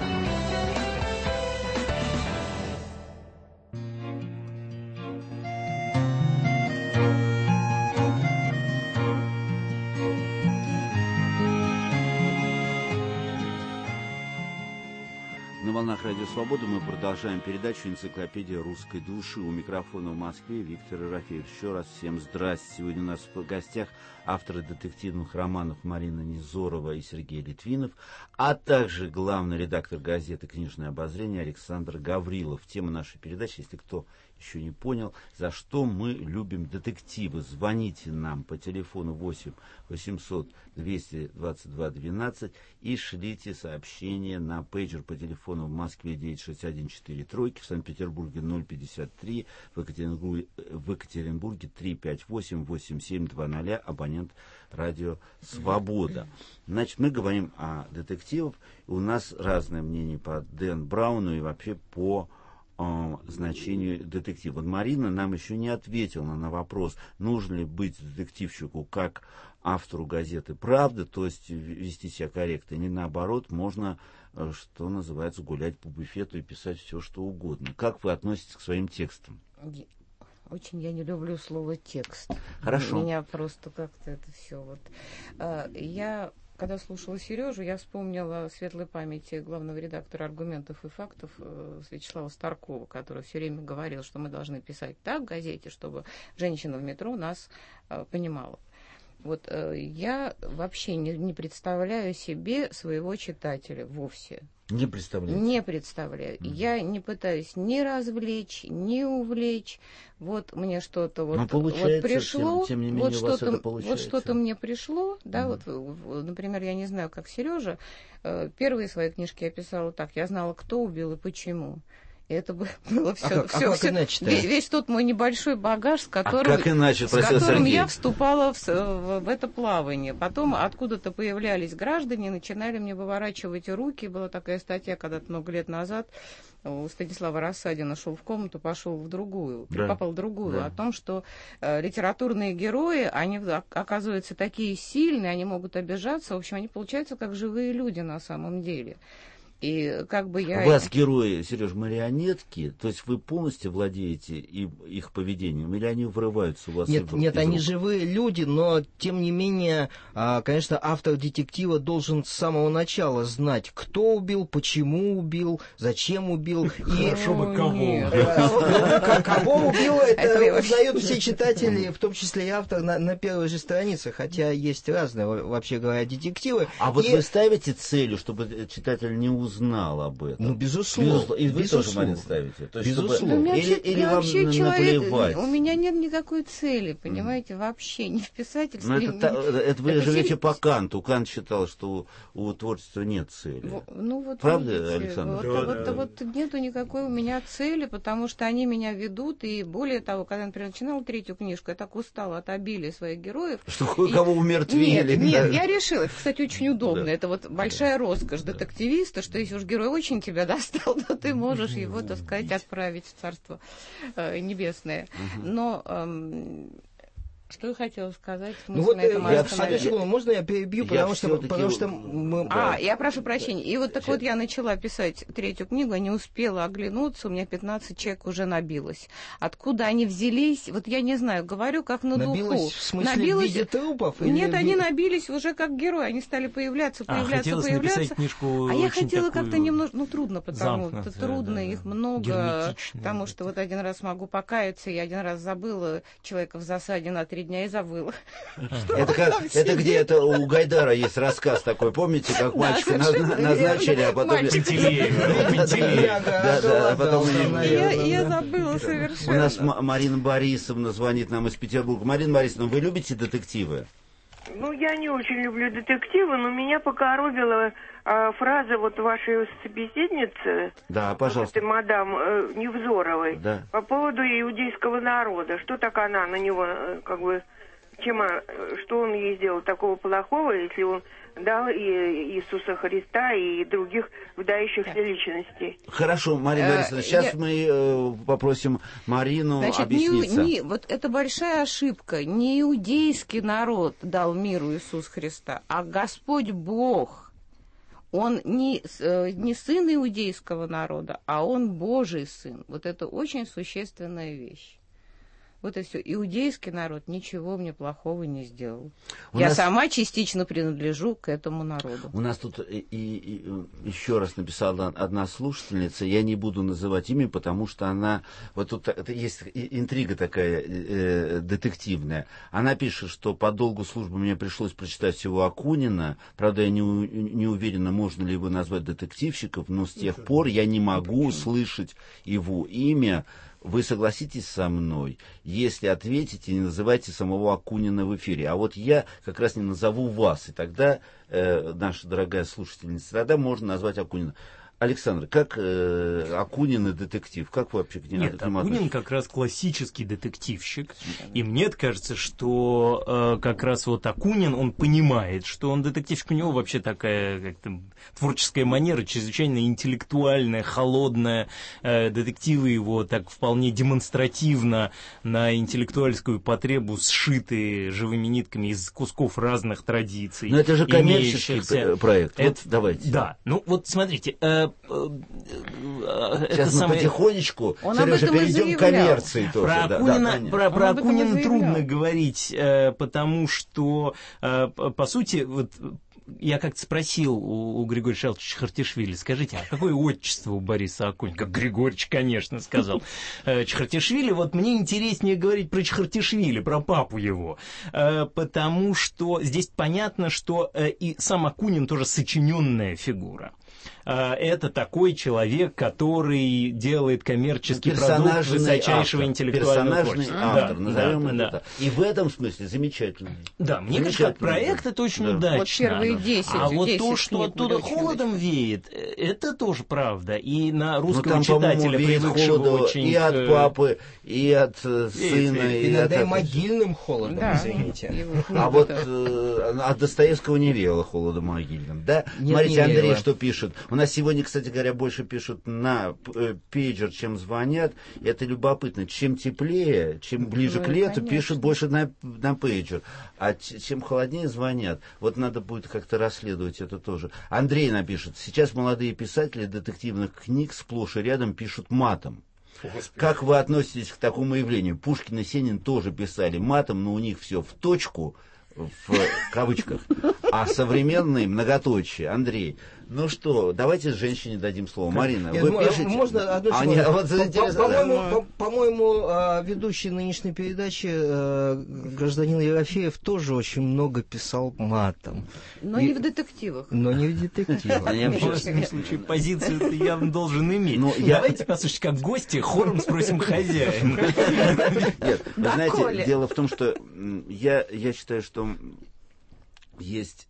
На волнах Радио Свободы мы продолжаем передачу «Энциклопедия русской души». У микрофона в Москве Виктор Ерофеев. Еще раз всем здрасте. Сегодня у нас в гостях авторы детективных романов Марина Низорова и Сергей Литвинов, а также главный редактор газеты «Книжное обозрение» Александр Гаврилов. Тема нашей передачи, если кто еще не понял, за что мы любим детективы. Звоните нам по телефону 8 800 222 12 и шлите сообщения на пейджер по телефону в Москве 96143, в Санкт-Петербурге 053, в Екатеринбурге 358 8720, абонент Радио Свобода. Значит, мы говорим о детективах. У нас разное мнение по Дэн Брауну и вообще по значению детектива. Вот Марина нам еще не ответила на вопрос, нужно ли быть детективщику как автору газеты «Правда», то есть вести себя корректно, не наоборот, можно, что называется, гулять по буфету и писать все, что угодно. Как вы относитесь к своим текстам? Очень я не люблю слово «текст». Хорошо. Меня просто как-то это все вот... Когда слушала Сережу, я вспомнила светлой памяти главного редактора «Аргументов и фактов» Вячеслава Старкова, который все время говорил, что мы должны писать так в газете, чтобы женщина в метро нас понимала. Вот я вообще не представляю себе своего читателя вовсе. Не представляю. Не представляю. Я не пытаюсь ни развлечь, ни увлечь. Вот мне что-то вот пришло, тем не менее, вот у вас это вот что-то мне пришло, да, вот, например, я не знаю, как Сережа, первые свои книжки я писала так, я знала, кто убил и почему. Это было все, весь тот мой небольшой багаж, с которым я вступала в это плавание. Потом откуда-то появлялись граждане, начинали мне выворачивать руки. Была такая статья когда-то много лет назад. У Станислава Рассадина шел в комнату, попал в другую, о том, что литературные герои, они оказываются такие сильные, они могут обижаться, в общем, они получаются как живые люди на самом деле. И как бы я... У вас герои, Сереж, марионетки, то есть вы полностью владеете их поведением, или они вырываются у вас из рук? Нет, они живые люди, но тем не менее, конечно, автор детектива должен с самого начала знать, кто убил, почему убил, зачем убил. Хорошо бы кого. Кого убил, это узнают все читатели, в том числе и автор, на первой же странице, хотя есть разные, вообще говоря, детективы. А вот вы ставите целью, чтобы читатель не узнал об этом? Ну, безусловно. И вы тоже, Марина, ставите? То есть, безусловно. Или вам наплевать? У меня нет никакой цели, понимаете, вообще, не в писательстве. Это вы живете по Канту. Кант считал, что у творчества нет цели. Правда, Александр? Вот нету никакой у меня цели, потому что они меня ведут, и более того, когда я, например, начинала третью книжку, я так устала от обилия своих героев. Что кого умертвили? Нет, я решила, это, кстати, очень удобно, это вот большая роскошь детективиста, что если уж герой очень тебя достал, то ты можешь его, так сказать, отправить в Царство Небесное. Но что я хотела сказать? Можно я перебью, потому что мы... я прошу прощения. И вот так вот я начала писать третью книгу, не успела оглянуться, у меня 15 человек уже набилось. Откуда они взялись, вот я не знаю, говорю как на духу. Набилось в смысле в виде трупов? Нет, они набились уже как герои, они стали появляться. Написать книжку я хотела как-то немножко, трудно, потому что трудно, их много, потому что вот один раз могу покаяться, я один раз забыла человека в засаде на 3 дня и забыла. Это где это у Гайдара есть рассказ такой, помните, как мальчика назначили, а потом... Я забыла совершенно. У нас Марина Борисовна звонит нам из Петербурга. Марина Борисовна, вы любите детективы? Я не очень люблю детективы, но меня покоробила фраза вот вашей собеседницы, да, пожалуйста, мадам Невзоровой, да, по поводу иудейского народа. Что так она на него, что он ей сделал такого плохого, если он дал и Иисуса Христа, и других выдающихся личностей. Хорошо, Марина Борисовна, сейчас мы попросим Марину объясниться. Вот это большая ошибка. Не иудейский народ дал миру Иисус Христа, а Господь Бог. Он не сын иудейского народа, а он Божий сын. Вот это очень существенная вещь. Вот и все. Иудейский народ ничего мне плохого не сделал. Я сама частично принадлежу к этому народу. У нас тут и еще раз написала одна слушательница, я не буду называть имя, потому что она... Вот тут есть интрига такая детективная. Она пишет, что по долгу службы мне пришлось прочитать всего Акунина. Правда, я не уверена, можно ли его назвать детективщиком, но с тех пор я не могу слышать его имя. Вы согласитесь со мной, если ответите, не называйте самого Акунина в эфире. А вот я как раз не назову вас, и тогда, наша дорогая слушательница, тогда можно назвать Акунина. Александр, как Акунин и детектив? Как вы вообще к нему относитесь? Нет, Акунин как раз классический детективщик. И мне кажется, что как раз вот Акунин, он понимает, что он детективщик. У него вообще такая как-то творческая манера, чрезвычайно интеллектуальная, холодная. Детективы его так вполне демонстративно на интеллектуальскую потребу сшиты живыми нитками из кусков разных традиций. Но это же коммерческий проект. Давайте. Да, вот смотрите... Сейчас мы потихонечку, Сережа, перейдем к коммерции тоже. Про Акунина трудно говорить, потому что, по сути, вот я как-то спросил у Григория Шалча Чхартишвили, скажите, а какое отчество у Бориса Акунина? Как Григорьевич, конечно, сказал. Чхартишвили, вот мне интереснее говорить про Чхартишвили, про папу его, потому что здесь понятно, что и сам Акунин тоже сочиненная фигура. это такой человек, который делает коммерческий продукт высочайшего интеллектуального творчества. Автор, назовем это так. И в этом смысле замечательный. Да, мне кажется, как проект это очень удачно. Вот первые 10. А вот то, что оттуда холодом веет, это тоже правда. И на русского читателя, привыкшего очень... И от папы, и от сына. Иногда и могильным холодом, извините. А вот от Достоевского не веяло холодом могильным. Да? Смотрите, Андрей что пишет. У нас сегодня, кстати говоря, больше пишут на пейджер, чем звонят. Это любопытно. Чем теплее, чем ближе к лету, пишут больше на пейджер. А чем холоднее, звонят. Вот надо будет как-то расследовать это тоже. Андрей напишет. Сейчас молодые писатели детективных книг сплошь и рядом пишут матом. Как вы относитесь к такому явлению? Пушкин и Сенин тоже писали матом, но у них все в точку, в кавычках, а современные многоточие. Андрей, ну что, давайте женщине дадим слово. Марина, вы пишете? Можно одну По-моему, ведущий нынешней передачи гражданин Ерофеев тоже очень много писал матом. Но не в детективах. Но не в детективах. В любом случае, позицию ты явно должен иметь. Давайте, послушайте, как гости, хором спросим хозяина. Нет, вы знаете, дело в том, что я считаю, что есть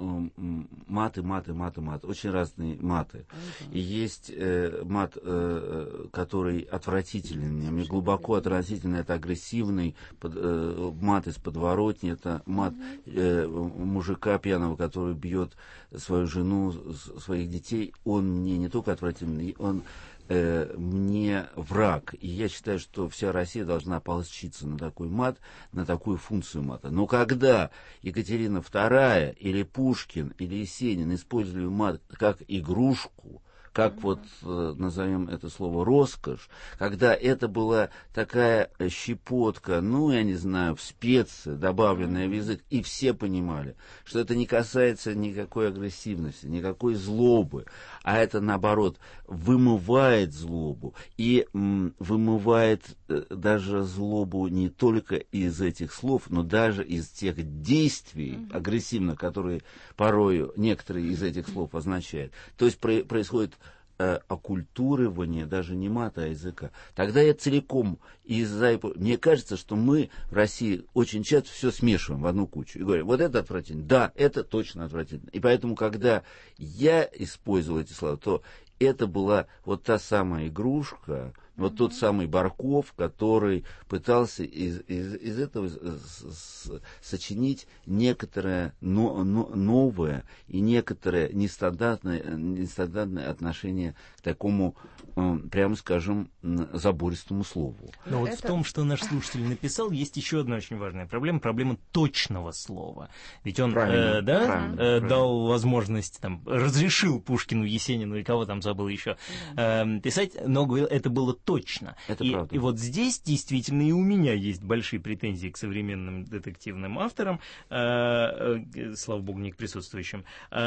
маты, очень разные маты. И есть мат, который отвратительный, мне глубоко отвратительный, это агрессивный мат из подворотни, это мат мужика пьяного, который бьет свою жену, своих детей. Он мне не только отвратительный, он мне враг. И я считаю, что вся Россия должна ополчиться на такой мат, на такую функцию мата. Но когда Екатерина II или Пушкин или Есенин использовали мат как игрушку, как вот назовем это слово роскошь, когда это была такая щепотка, ну, я не знаю, в специи, добавленная в язык, и все понимали, что это не касается никакой агрессивности, никакой злобы, а это, наоборот, вымывает злобу, и вымывает даже злобу не только из этих слов, но даже из тех действий агрессивных, которые порою некоторые из этих слов означают. То есть происходит оккультуривание даже не мата, а языка. Тогда я целиком мне кажется, что мы в России очень часто все смешиваем в одну кучу и говорим, вот это отвратительно, да, это точно отвратительно. И поэтому, когда я использовал эти слова, то это была вот та самая игрушка, вот тот самый Барков, который пытался из этого сочинить некоторое новое и некоторое нестандартное отношение к такому, прямо скажем, забористому слову. Но вот в том, что наш слушатель написал, есть еще одна очень важная проблема точного слова. Ведь он дал возможность, разрешил Пушкину, Есенину и кого там забыл еще, писать, но говорил, это было точно. Это правда. И вот здесь действительно и у меня есть большие претензии к современным детективным авторам, слава богу, не к присутствующим,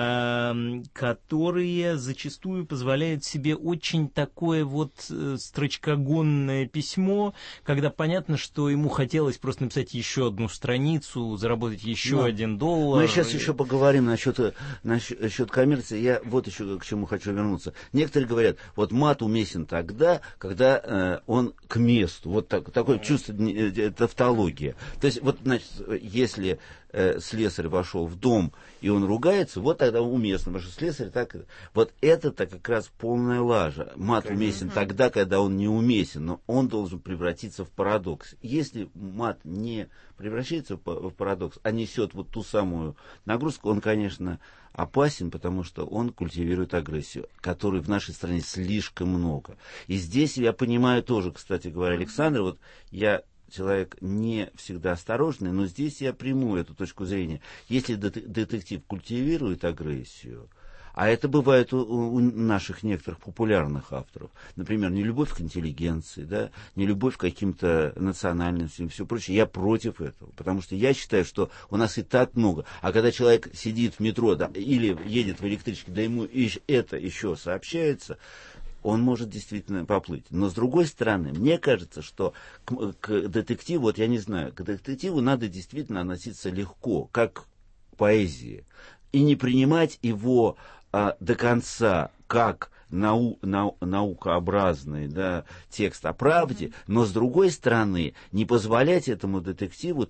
которые зачастую позволяют себе очень такое вот строчкогонное письмо, когда понятно, что ему хотелось просто написать еще одну страницу, заработать еще $1. Мы сейчас еще поговорим насчет коммерции. Я вот еще к чему хочу вернуться. Некоторые говорят, вот мат уместен тогда, когда он к месту. Вот такое чувство, тавтология. То есть, вот, значит, если слесарь вошел в дом, и он ругается, вот тогда уместно, потому что слесарь так... Вот это-то как раз полная лажа. Мат уместен тогда, когда он неуместен, но он должен превратиться в парадокс. Если мат не превращается в парадокс, а несет вот ту самую нагрузку, он, конечно, опасен, потому что он культивирует агрессию, которой в нашей стране слишком много. И здесь я понимаю тоже, кстати говоря, Александр, вот я человек не всегда осторожный, но здесь я приму эту точку зрения. Если детектив культивирует агрессию, а это бывает у наших некоторых популярных авторов, например, нелюбовь к интеллигенции, да, нелюбовь к каким-то национальностям и все прочее, я против этого, потому что я считаю, что у нас и так много. А когда человек сидит в метро, да, или едет в электричке, да ему это еще сообщается, он может действительно поплыть. Но с другой стороны, мне кажется, что к детективу, вот я не знаю, к детективу надо действительно относиться легко, как к поэзии, и не принимать его до конца как наукообразный, да, текст о правде, но с другой стороны не позволять этому детективу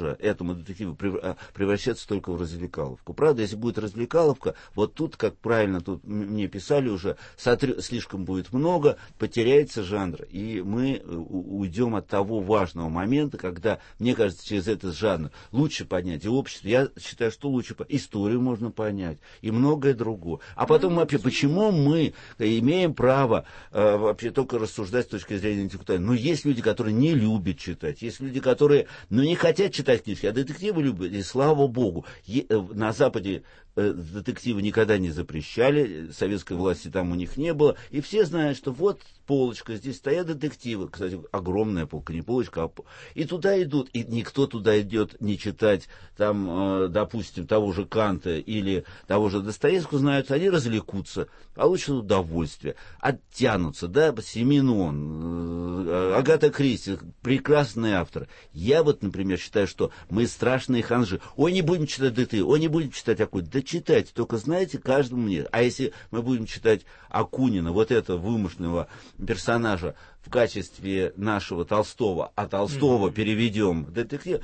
превращаться только в развлекаловку. Правда, если будет развлекаловка, вот тут, как правильно тут мне писали уже, слишком будет много, потеряется жанр, и мы уйдем от того важного момента, когда, мне кажется, через этот жанр лучше поднять и общество. Я считаю, что лучше историю можно понять и многое другое. А потом вообще, почему мы имеем право вообще только рассуждать с точки зрения интеллектуальной? Но есть люди, которые не любят читать, есть люди, которые не хотят читать книжки, а детективы любят, и слава богу. На Западе детективы никогда не запрещали, советской власти там у них не было, и все знают, что вот полочка, здесь стоят детективы, кстати, огромная полка, не полочка, и туда идут, и никто туда идет не читать, там, допустим, того же Канта или того же Достоевского, знают, они развлекутся, получат удовольствие, оттянутся, да, Семенон, Агата Кристи, прекрасный автор. Я вот, например, считаю, что мы страшные ханжи. Ой, не будем читать детективы, ой, не будем читать такой. Да читайте, только знаете, каждому мне. А если мы будем читать Акунина, вот этого вымышленного персонажа в качестве нашего Толстого, а Толстого переведем в детектив,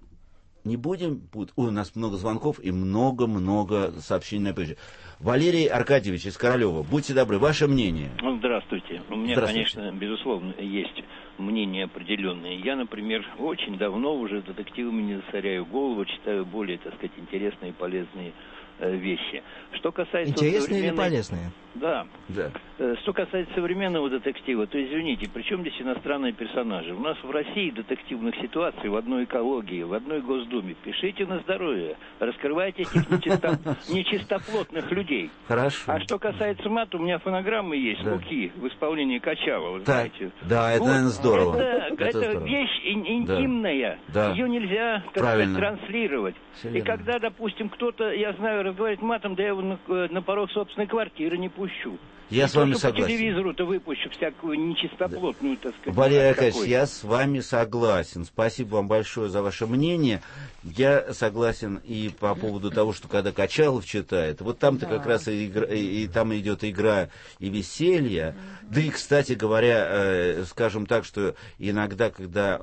не будем, у нас много звонков и много-много сообщений на пейджи. Валерий Аркадьевич из Королева, будьте добры, ваше мнение. Здравствуйте. У меня, конечно, безусловно, есть мнение определенное. Я, например, очень давно уже детективами не засоряю голову, читаю более, так сказать, интересные и полезные вещи. Что касается интересные или полезные? Да. Что касается современного детектива, то извините, причем здесь иностранные персонажи? У нас в России детективных ситуаций в одной экологии, в одной Госдуме. Пишите на здоровье, раскрывайте этих нечистоплотных людей. Хорошо. А что касается мата, у меня фонограмма есть, Луки, в исполнении Качава, вы знаете. Да, это, наверное, здорово. Это вещь интимная, ее нельзя, так сказать, транслировать. И когда, допустим, кто-то, я знаю, разговаривает матом, да я его на порог собственной квартиры не пущу. Я с вами согласен. По телевизору-то выпущу всякую нечистоплотную, так сказать. Валерий Аркадьевич, я с вами согласен. Спасибо вам большое за ваше мнение. Я согласен и по поводу того, что когда Качалов читает, вот там-то как раз и там идет игра и веселье. Да и, кстати говоря, скажем так, что иногда, когда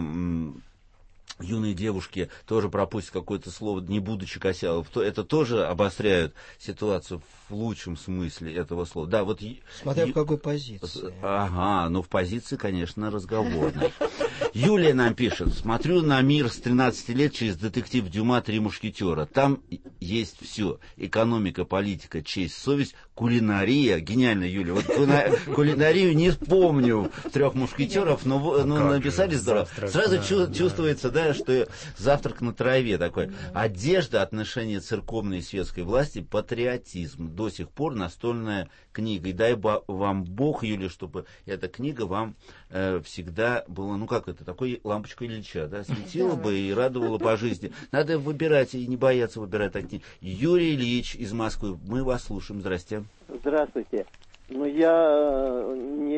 юные девушки тоже пропустят какое-то слово, не будучи Качалов, то это тоже обостряет ситуацию в лучшем смысле этого слова. Да, вот смотря в какой позиции. Ага, в позиции, конечно, разговорной. Юлия нам пишет: смотрю на мир с 13 лет через детектив Дюма «Три мушкетера». Там есть все. Экономика, политика, честь, совесть, кулинария. Гениально, Юлия. Вот кулинарию не помню в «Трех мушкетеров», но написали здорово. Сразу чувствуется, да, что завтрак на траве такой. Одежда, отношения церковной и светской власти, патриотизм. До сих пор настольная книга. И дай вам Бог, Юлия, чтобы эта книга вам всегда была, такой лампочка Ильича, да, светила бы и радовала по жизни. Надо выбирать и не бояться выбирать такие. Юрий Ильич из Москвы, мы вас слушаем. Здрасте. Здравствуйте. Я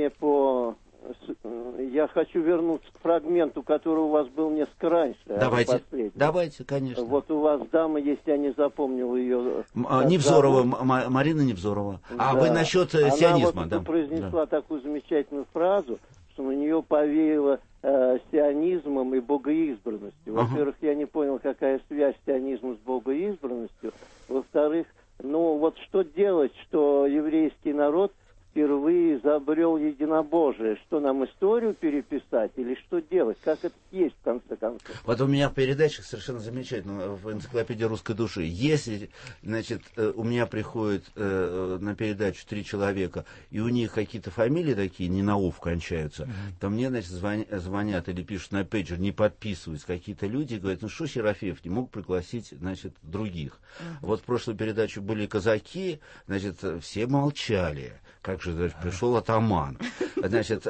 хочу вернуться к фрагменту, который у вас был несколько раньше. Давайте, конечно. Вот у вас дама есть, я не запомнил ее. Невзорова, Марина Невзорова. Да. А вы насчет сионизма. Она произнесла такую замечательную фразу, что на нее повеяло сионизмом и богоизбранностью. Во-первых, я не понял, какая связь сионизма с богоизбранностью. Во-вторых, что делать, что еврейский народ впервые изобрел единобожие? Что нам историю переписать или что делать? Как это есть в конце концов? Вот у меня в передачах совершенно замечательно, в энциклопедии русской души. Если, у меня приходит на передачу 3 человека, и у них какие-то фамилии такие, не на «ов» кончаются, то мне, звонят или пишут на пейджер, не подписываются какие-то люди, и говорят, что Серафеев не мог пригласить, других. Вот в прошлой передаче были казаки, все молчали. Как как же пришел атаман. Значит,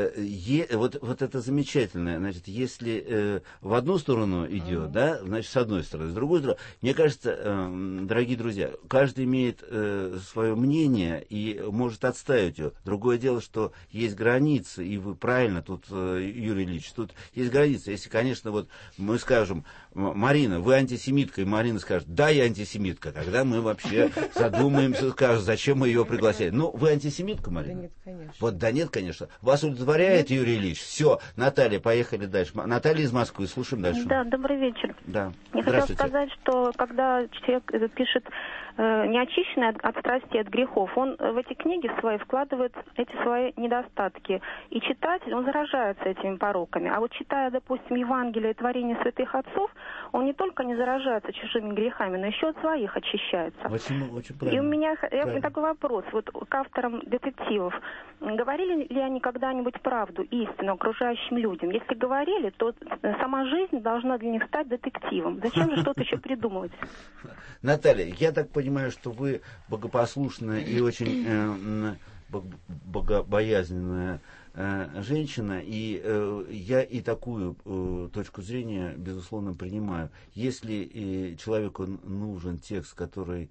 вот это замечательное. Значит, если в одну сторону идет, да, значит, с одной стороны, с другой стороны. Мне кажется, дорогие друзья, каждый имеет свое мнение и может отстаивать его. Другое дело, что есть границы, и вы правильно тут, Юрий Ильич, тут есть границы. Если, конечно, вот мы скажем, Марина, вы антисемитка, и Марина скажет, да, я антисемитка, тогда мы вообще задумаемся, скажем, зачем мы ее пригласили. Ну, вы антисемитка, Марина? Да нет, конечно. Вот, да нет, конечно. Вас удовлетворяет, нет. Юрий Ильич? Все, Наталья, поехали дальше. Наталья из Москвы, слушаем дальше. Да, добрый вечер. Да. Я хотела сказать, что когда человек пишет неочищенный от страстей, от грехов, он в эти книги свои вкладывает эти свои недостатки. И читатель, он заражается этими пороками. А вот читая, допустим, Евангелие и творение святых отцов, он не только не заражается чужими грехами, но еще от своих очищается. Очень правильно. И у меня такой вопрос вот к авторам детективов. Говорили ли они когда-нибудь правду, истину окружающим людям? Если говорили, то сама жизнь должна для них стать детективом. Зачем же что-то еще придумывать? Наталья, я так понимаю, что вы богопослушная и очень богобоязненная женщина, и я и такую точку зрения, безусловно, принимаю. Если человеку нужен текст, который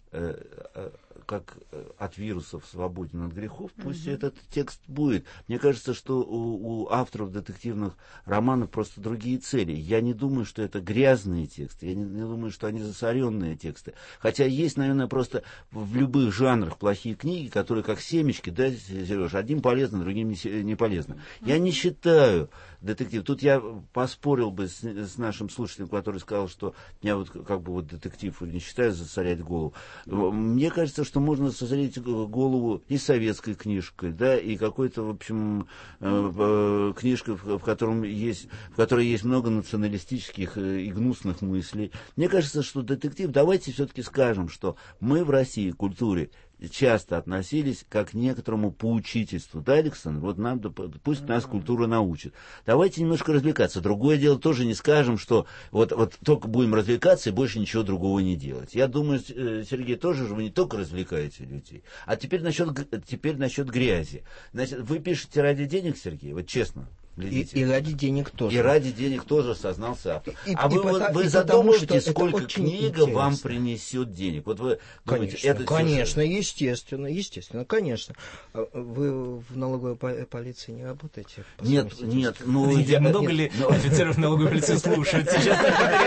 как от вирусов свободен от грехов, пусть этот текст будет. Мне кажется, что у авторов детективных романов просто другие цели. Я не думаю, что это грязные тексты, я не думаю, что они засоренные тексты. Хотя есть, наверное, просто в любых жанрах плохие книги, которые как семечки, да, Сереж, одним полезно, другим не полезно. Я не считаю детектив. Тут я поспорил бы с нашим слушателем, который сказал, что я вот как бы вот детектив не считаю засорять голову. Мне кажется, что можно созреть голову и советской книжкой, да, и какой-то, в общем, книжкой, в которой есть много националистических и гнусных мыслей. Мне кажется, что детектив, давайте все-таки скажем, что мы в России культуре часто относились как к некоторому поучительству. Да, Александр? Вот нам, пусть нас культура научит. Давайте немножко развлекаться. Другое дело, тоже не скажем, что вот только будем развлекаться и больше ничего другого не делать. Я думаю, Сергей, тоже же вы не только развлекаете людей. А теперь насчет грязи. Значит, вы пишете ради денег, Сергей? Вот честно. И ради денег тоже. И ради денег тоже сознался автор. Вы задумываетесь, сколько книга вам принесет денег? Вот вы думаете, конечно, естественно, конечно. Вы в налоговой полиции не работаете? Нет. Много ли офицеров налоговой полиции слушают сейчас?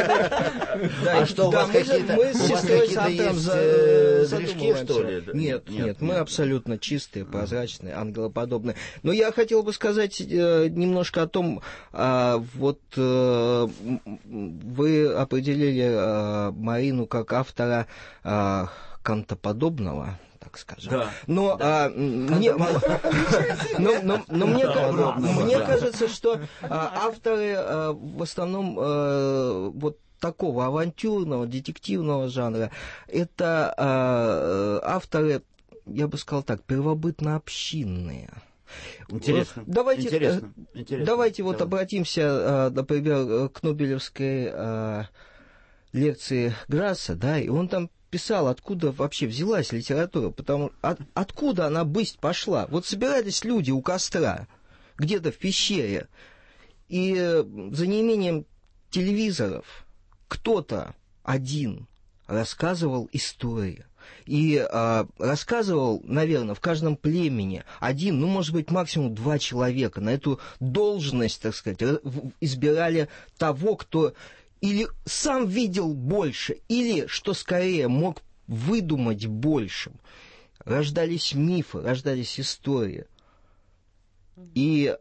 А что, у вас какие-то есть грешки, что ли? Нет, мы абсолютно чистые, прозрачные, ангелоподобные. Но я хотел бы сказать немножко о том, вот вы определили Марину как автора кантоподобного, так скажем. Да. Но мне кажется, что авторы в основном вот такого авантюрного, детективного жанра, это авторы, я бы сказал так, первобытно-общинные. Интересно. Давайте вот обратимся, например, к Нобелевской лекции Грасса, да, и он там писал, откуда вообще взялась литература, откуда она бысть пошла. Вот собирались люди у костра, где-то в пещере, и за неимением телевизоров кто-то один рассказывал истории. И рассказывал, наверное, в каждом племени один, может быть, максимум 2 человека. На эту должность, так сказать, избирали того, кто или сам видел больше, или, что скорее, мог выдумать больше. Рождались мифы, рождались истории. И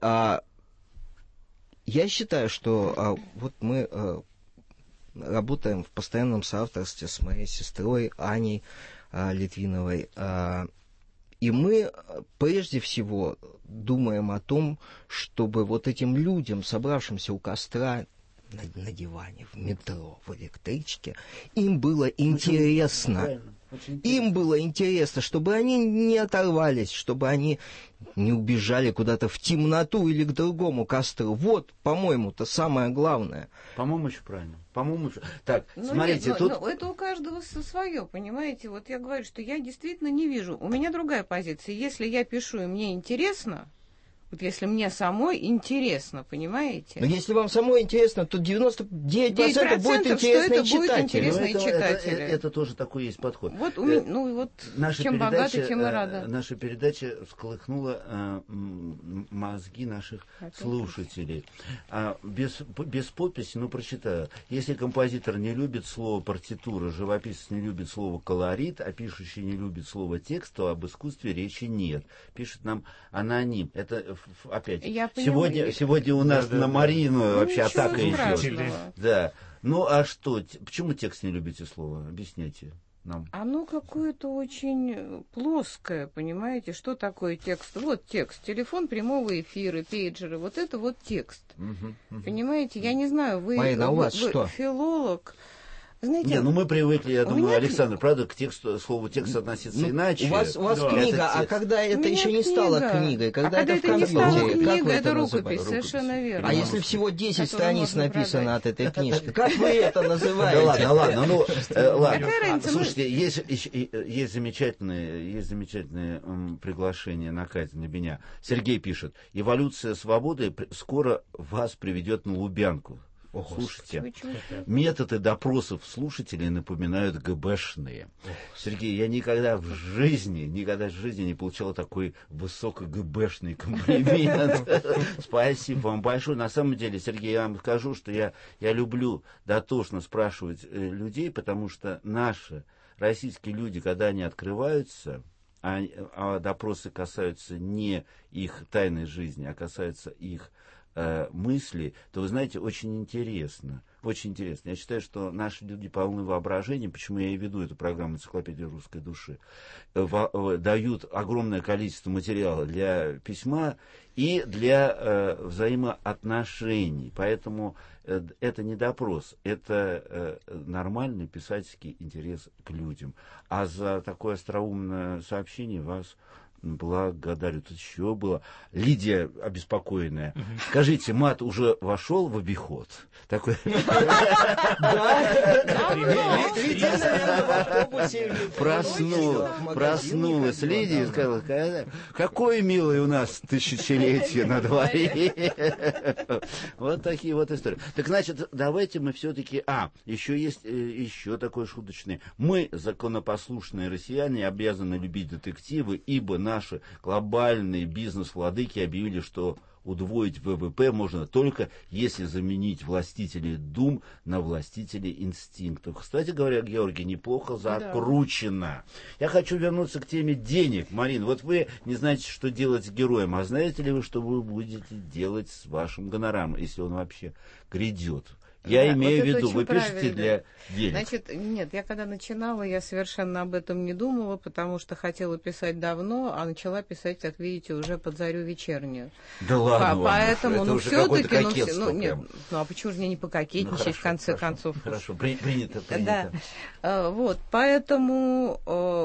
я считаю, что вот мы работаем в постоянном соавторстве с моей сестрой Аней Литвиновой. И мы прежде всего думаем о том, чтобы вот этим людям, собравшимся у костра, на диване, в метро, в электричке, им было интересно. Им было интересно, чтобы они не оторвались, чтобы они не убежали куда-то в темноту или к другому костру. Вот, по-моему-то, самое главное. По-моему, очень правильно. Так, смотрите, тут... это у каждого свое, понимаете? Вот я говорю, что я действительно не вижу. У меня другая позиция. Если я пишу, и мне интересно... Вот если мне самой интересно, понимаете? Но если вам самой интересно, то 99% будет интересно и читателю. Это тоже такой есть подход. Вот, чем богата, тем и рада. Наша передача всколыхнула мозги наших слушателей. Без подписи, прочитаю. Если композитор не любит слово партитура, живописец не любит слово колорит, а пишущий не любит слово текст, то об искусстве речи нет. Пишет нам аноним. Это опять. Сегодня у нас на Марину вообще атака идет. Да. А что? Почему текст не любите слово? Объясняйте нам. Оно какое-то очень плоское, понимаете? Что такое текст? Вот текст. Телефон прямого эфира, пейджеры. Вот это вот текст. Понимаете? Я не знаю, вы филолог. Знаете, мы привыкли, я думаю, Александр, правда, к слову текст относиться иначе. У вас книга, а когда это еще не стало книгой, когда это в компьютере, как вы это рукопись, совершенно верно. А если всего 10 страниц написано от этой книжки, как вы это называете? Да ладно. Слушайте, есть замечательные приглашения на Катя Набиня. Сергей пишет: «Эволюция свободы скоро вас приведет на Лубянку». Слушайте, методы допросов слушателей напоминают ГБшные. Сергей, я никогда в жизни не получал такой высоко-ГБшный комплимент. Спасибо вам большое. На самом деле, Сергей, я вам скажу, что я люблю дотошно спрашивать людей, потому что наши российские люди, когда они открываются, а допросы касаются не их тайной жизни, а касаются их мысли, то, вы знаете, очень интересно. Очень интересно. Я считаю, что наши люди полны воображения, почему я и веду эту программу «Энциклопедия русской души», дают огромное количество материала для письма и для взаимоотношений. Поэтому это не допрос, это нормальный писательский интерес к людям. А за такое остроумное сообщение вас благодарю. Тут еще было Лидия обеспокоенная. Скажите, мат уже вошел в обиход? Такой... Проснулась Лидия и сказала: какое милое у нас тысячелетие на дворе. Вот такие вот истории. Так значит, давайте мы все-таки... еще есть еще такое шуточное. Мы, законопослушные россияне, обязаны любить детективы, ибо наши глобальные бизнес-владыки объявили, что удвоить ВВП можно только если заменить властителей дум на властителей инстинктов. Кстати говоря, Георгий, неплохо закручено. Я хочу вернуться к теме денег. Марин, вот вы не знаете, что делать с героем, а знаете ли вы, что вы будете делать с вашим гонораром, если он вообще грядет? Я имею в виду, вы пишете для денег. Значит, нет, я когда начинала, я совершенно об этом не думала, потому что хотела писать давно, а начала писать, как видите, уже под зарю вечернюю. Да ладно. Поэтому, все-таки, а почему же мне не пококетничать, в конце концов? Хорошо, принято. Да, вот, поэтому...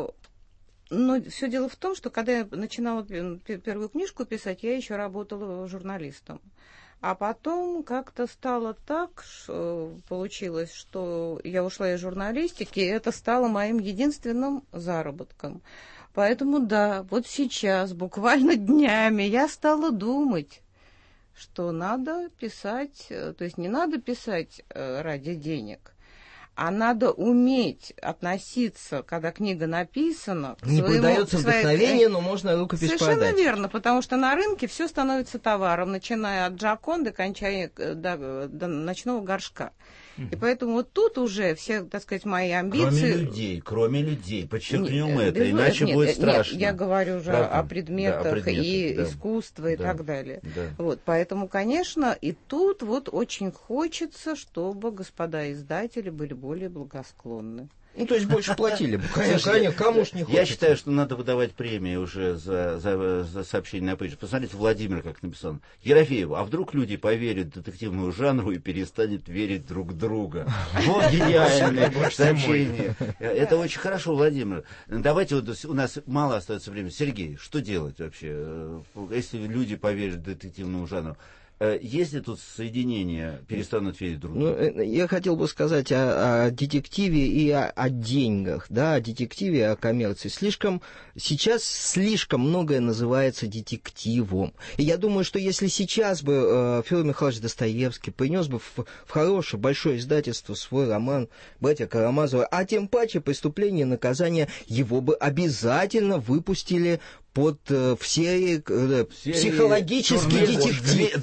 Но все дело в том, что когда я начинала первую книжку писать, я еще работала журналистом. А потом как-то стало так, получилось, что я ушла из журналистики, и это стало моим единственным заработком. Поэтому да, вот сейчас, буквально днями, я стала думать, что надо писать, то есть не надо писать ради денег, а надо уметь относиться, когда книга написана, к не продается вдохновение, но можно рукопись продать. Совершенно верно, потому что на рынке все становится товаром, начиная от Джоконды, кончая до ночного горшка. И поэтому вот тут уже все, так сказать, мои амбиции... Кроме людей, подчеркнем это, иначе будет страшно. Нет, я говорю уже о предметах, и искусства и так далее. Да. Вот, поэтому, конечно, и тут вот очень хочется, чтобы господа издатели были более благосклонны. Ну, то есть больше платили бы, конечно, кому ж не хочется. Я считаю, что надо выдавать премии уже за сообщение на пейдж. Посмотрите, Владимир как написал. Ерофеев, а вдруг люди поверят детективному жанру и перестанут верить друг в друга? Вот гениальное сообщение. Это очень хорошо, Владимир. Давайте, вот у нас мало остается времени. Сергей, что делать вообще, если люди поверят детективному жанру? Есть ли тут соединение, перестанут верить друг другу? Ну, я хотел бы сказать о детективе и о деньгах, да, о детективе, о коммерции. Сейчас слишком многое называется детективом. И я думаю, что если сейчас бы Федор Михайлович Достоевский принес бы в хорошее, большое издательство свой роман «Братья Карамазовы», а тем паче «Преступление и наказание», его бы обязательно выпустили под все психологический детектив.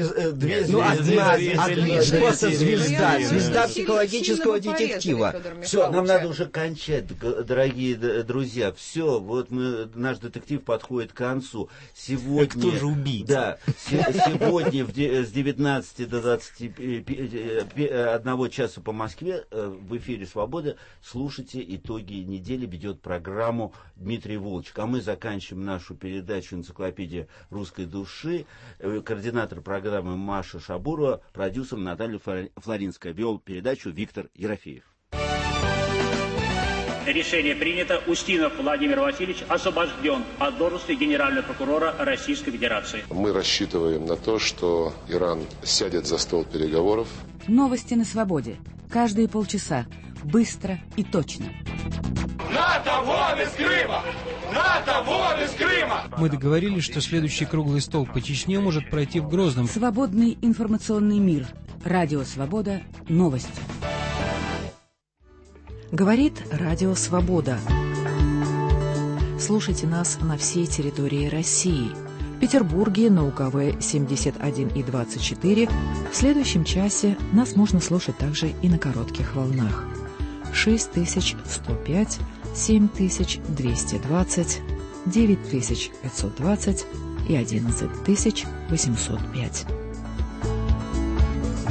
Просто звезда психологического детектива. Все, нам надо уже кончать, дорогие друзья. Все, вот наш детектив подходит к концу. Сегодня, кто же убийца? Да, сегодня с 19 до 21 часа по Москве в эфире «Свобода» слушайте итоги недели, ведет программу Дмитрий Волчек. А мы заканчиваем нашу передачу «Энциклопедия русской души». Координатор программы Маша Шабурова, продюсер Наталья Флоринская. Вел передачу Виктор Ерофеев. Решение принято. Устинов Владимир Васильевич освобожден от должности генерального прокурора Российской Федерации. Мы рассчитываем на то, что Иран сядет за стол переговоров. Новости на свободе. Каждые полчаса. Быстро и точно. НАТО вон из Крыма! НАТО вон из Крыма! Мы договорились, что следующий круглый стол по Чечне может пройти в Грозном. Свободный информационный мир. Радио «Свобода». Новости. Говорит Радио «Свобода». Слушайте нас на всей территории России. В Петербурге на УКВ 71 и 24. В следующем часе нас можно слушать также и на коротких волнах. 6105, 7220, 9520 и 11805.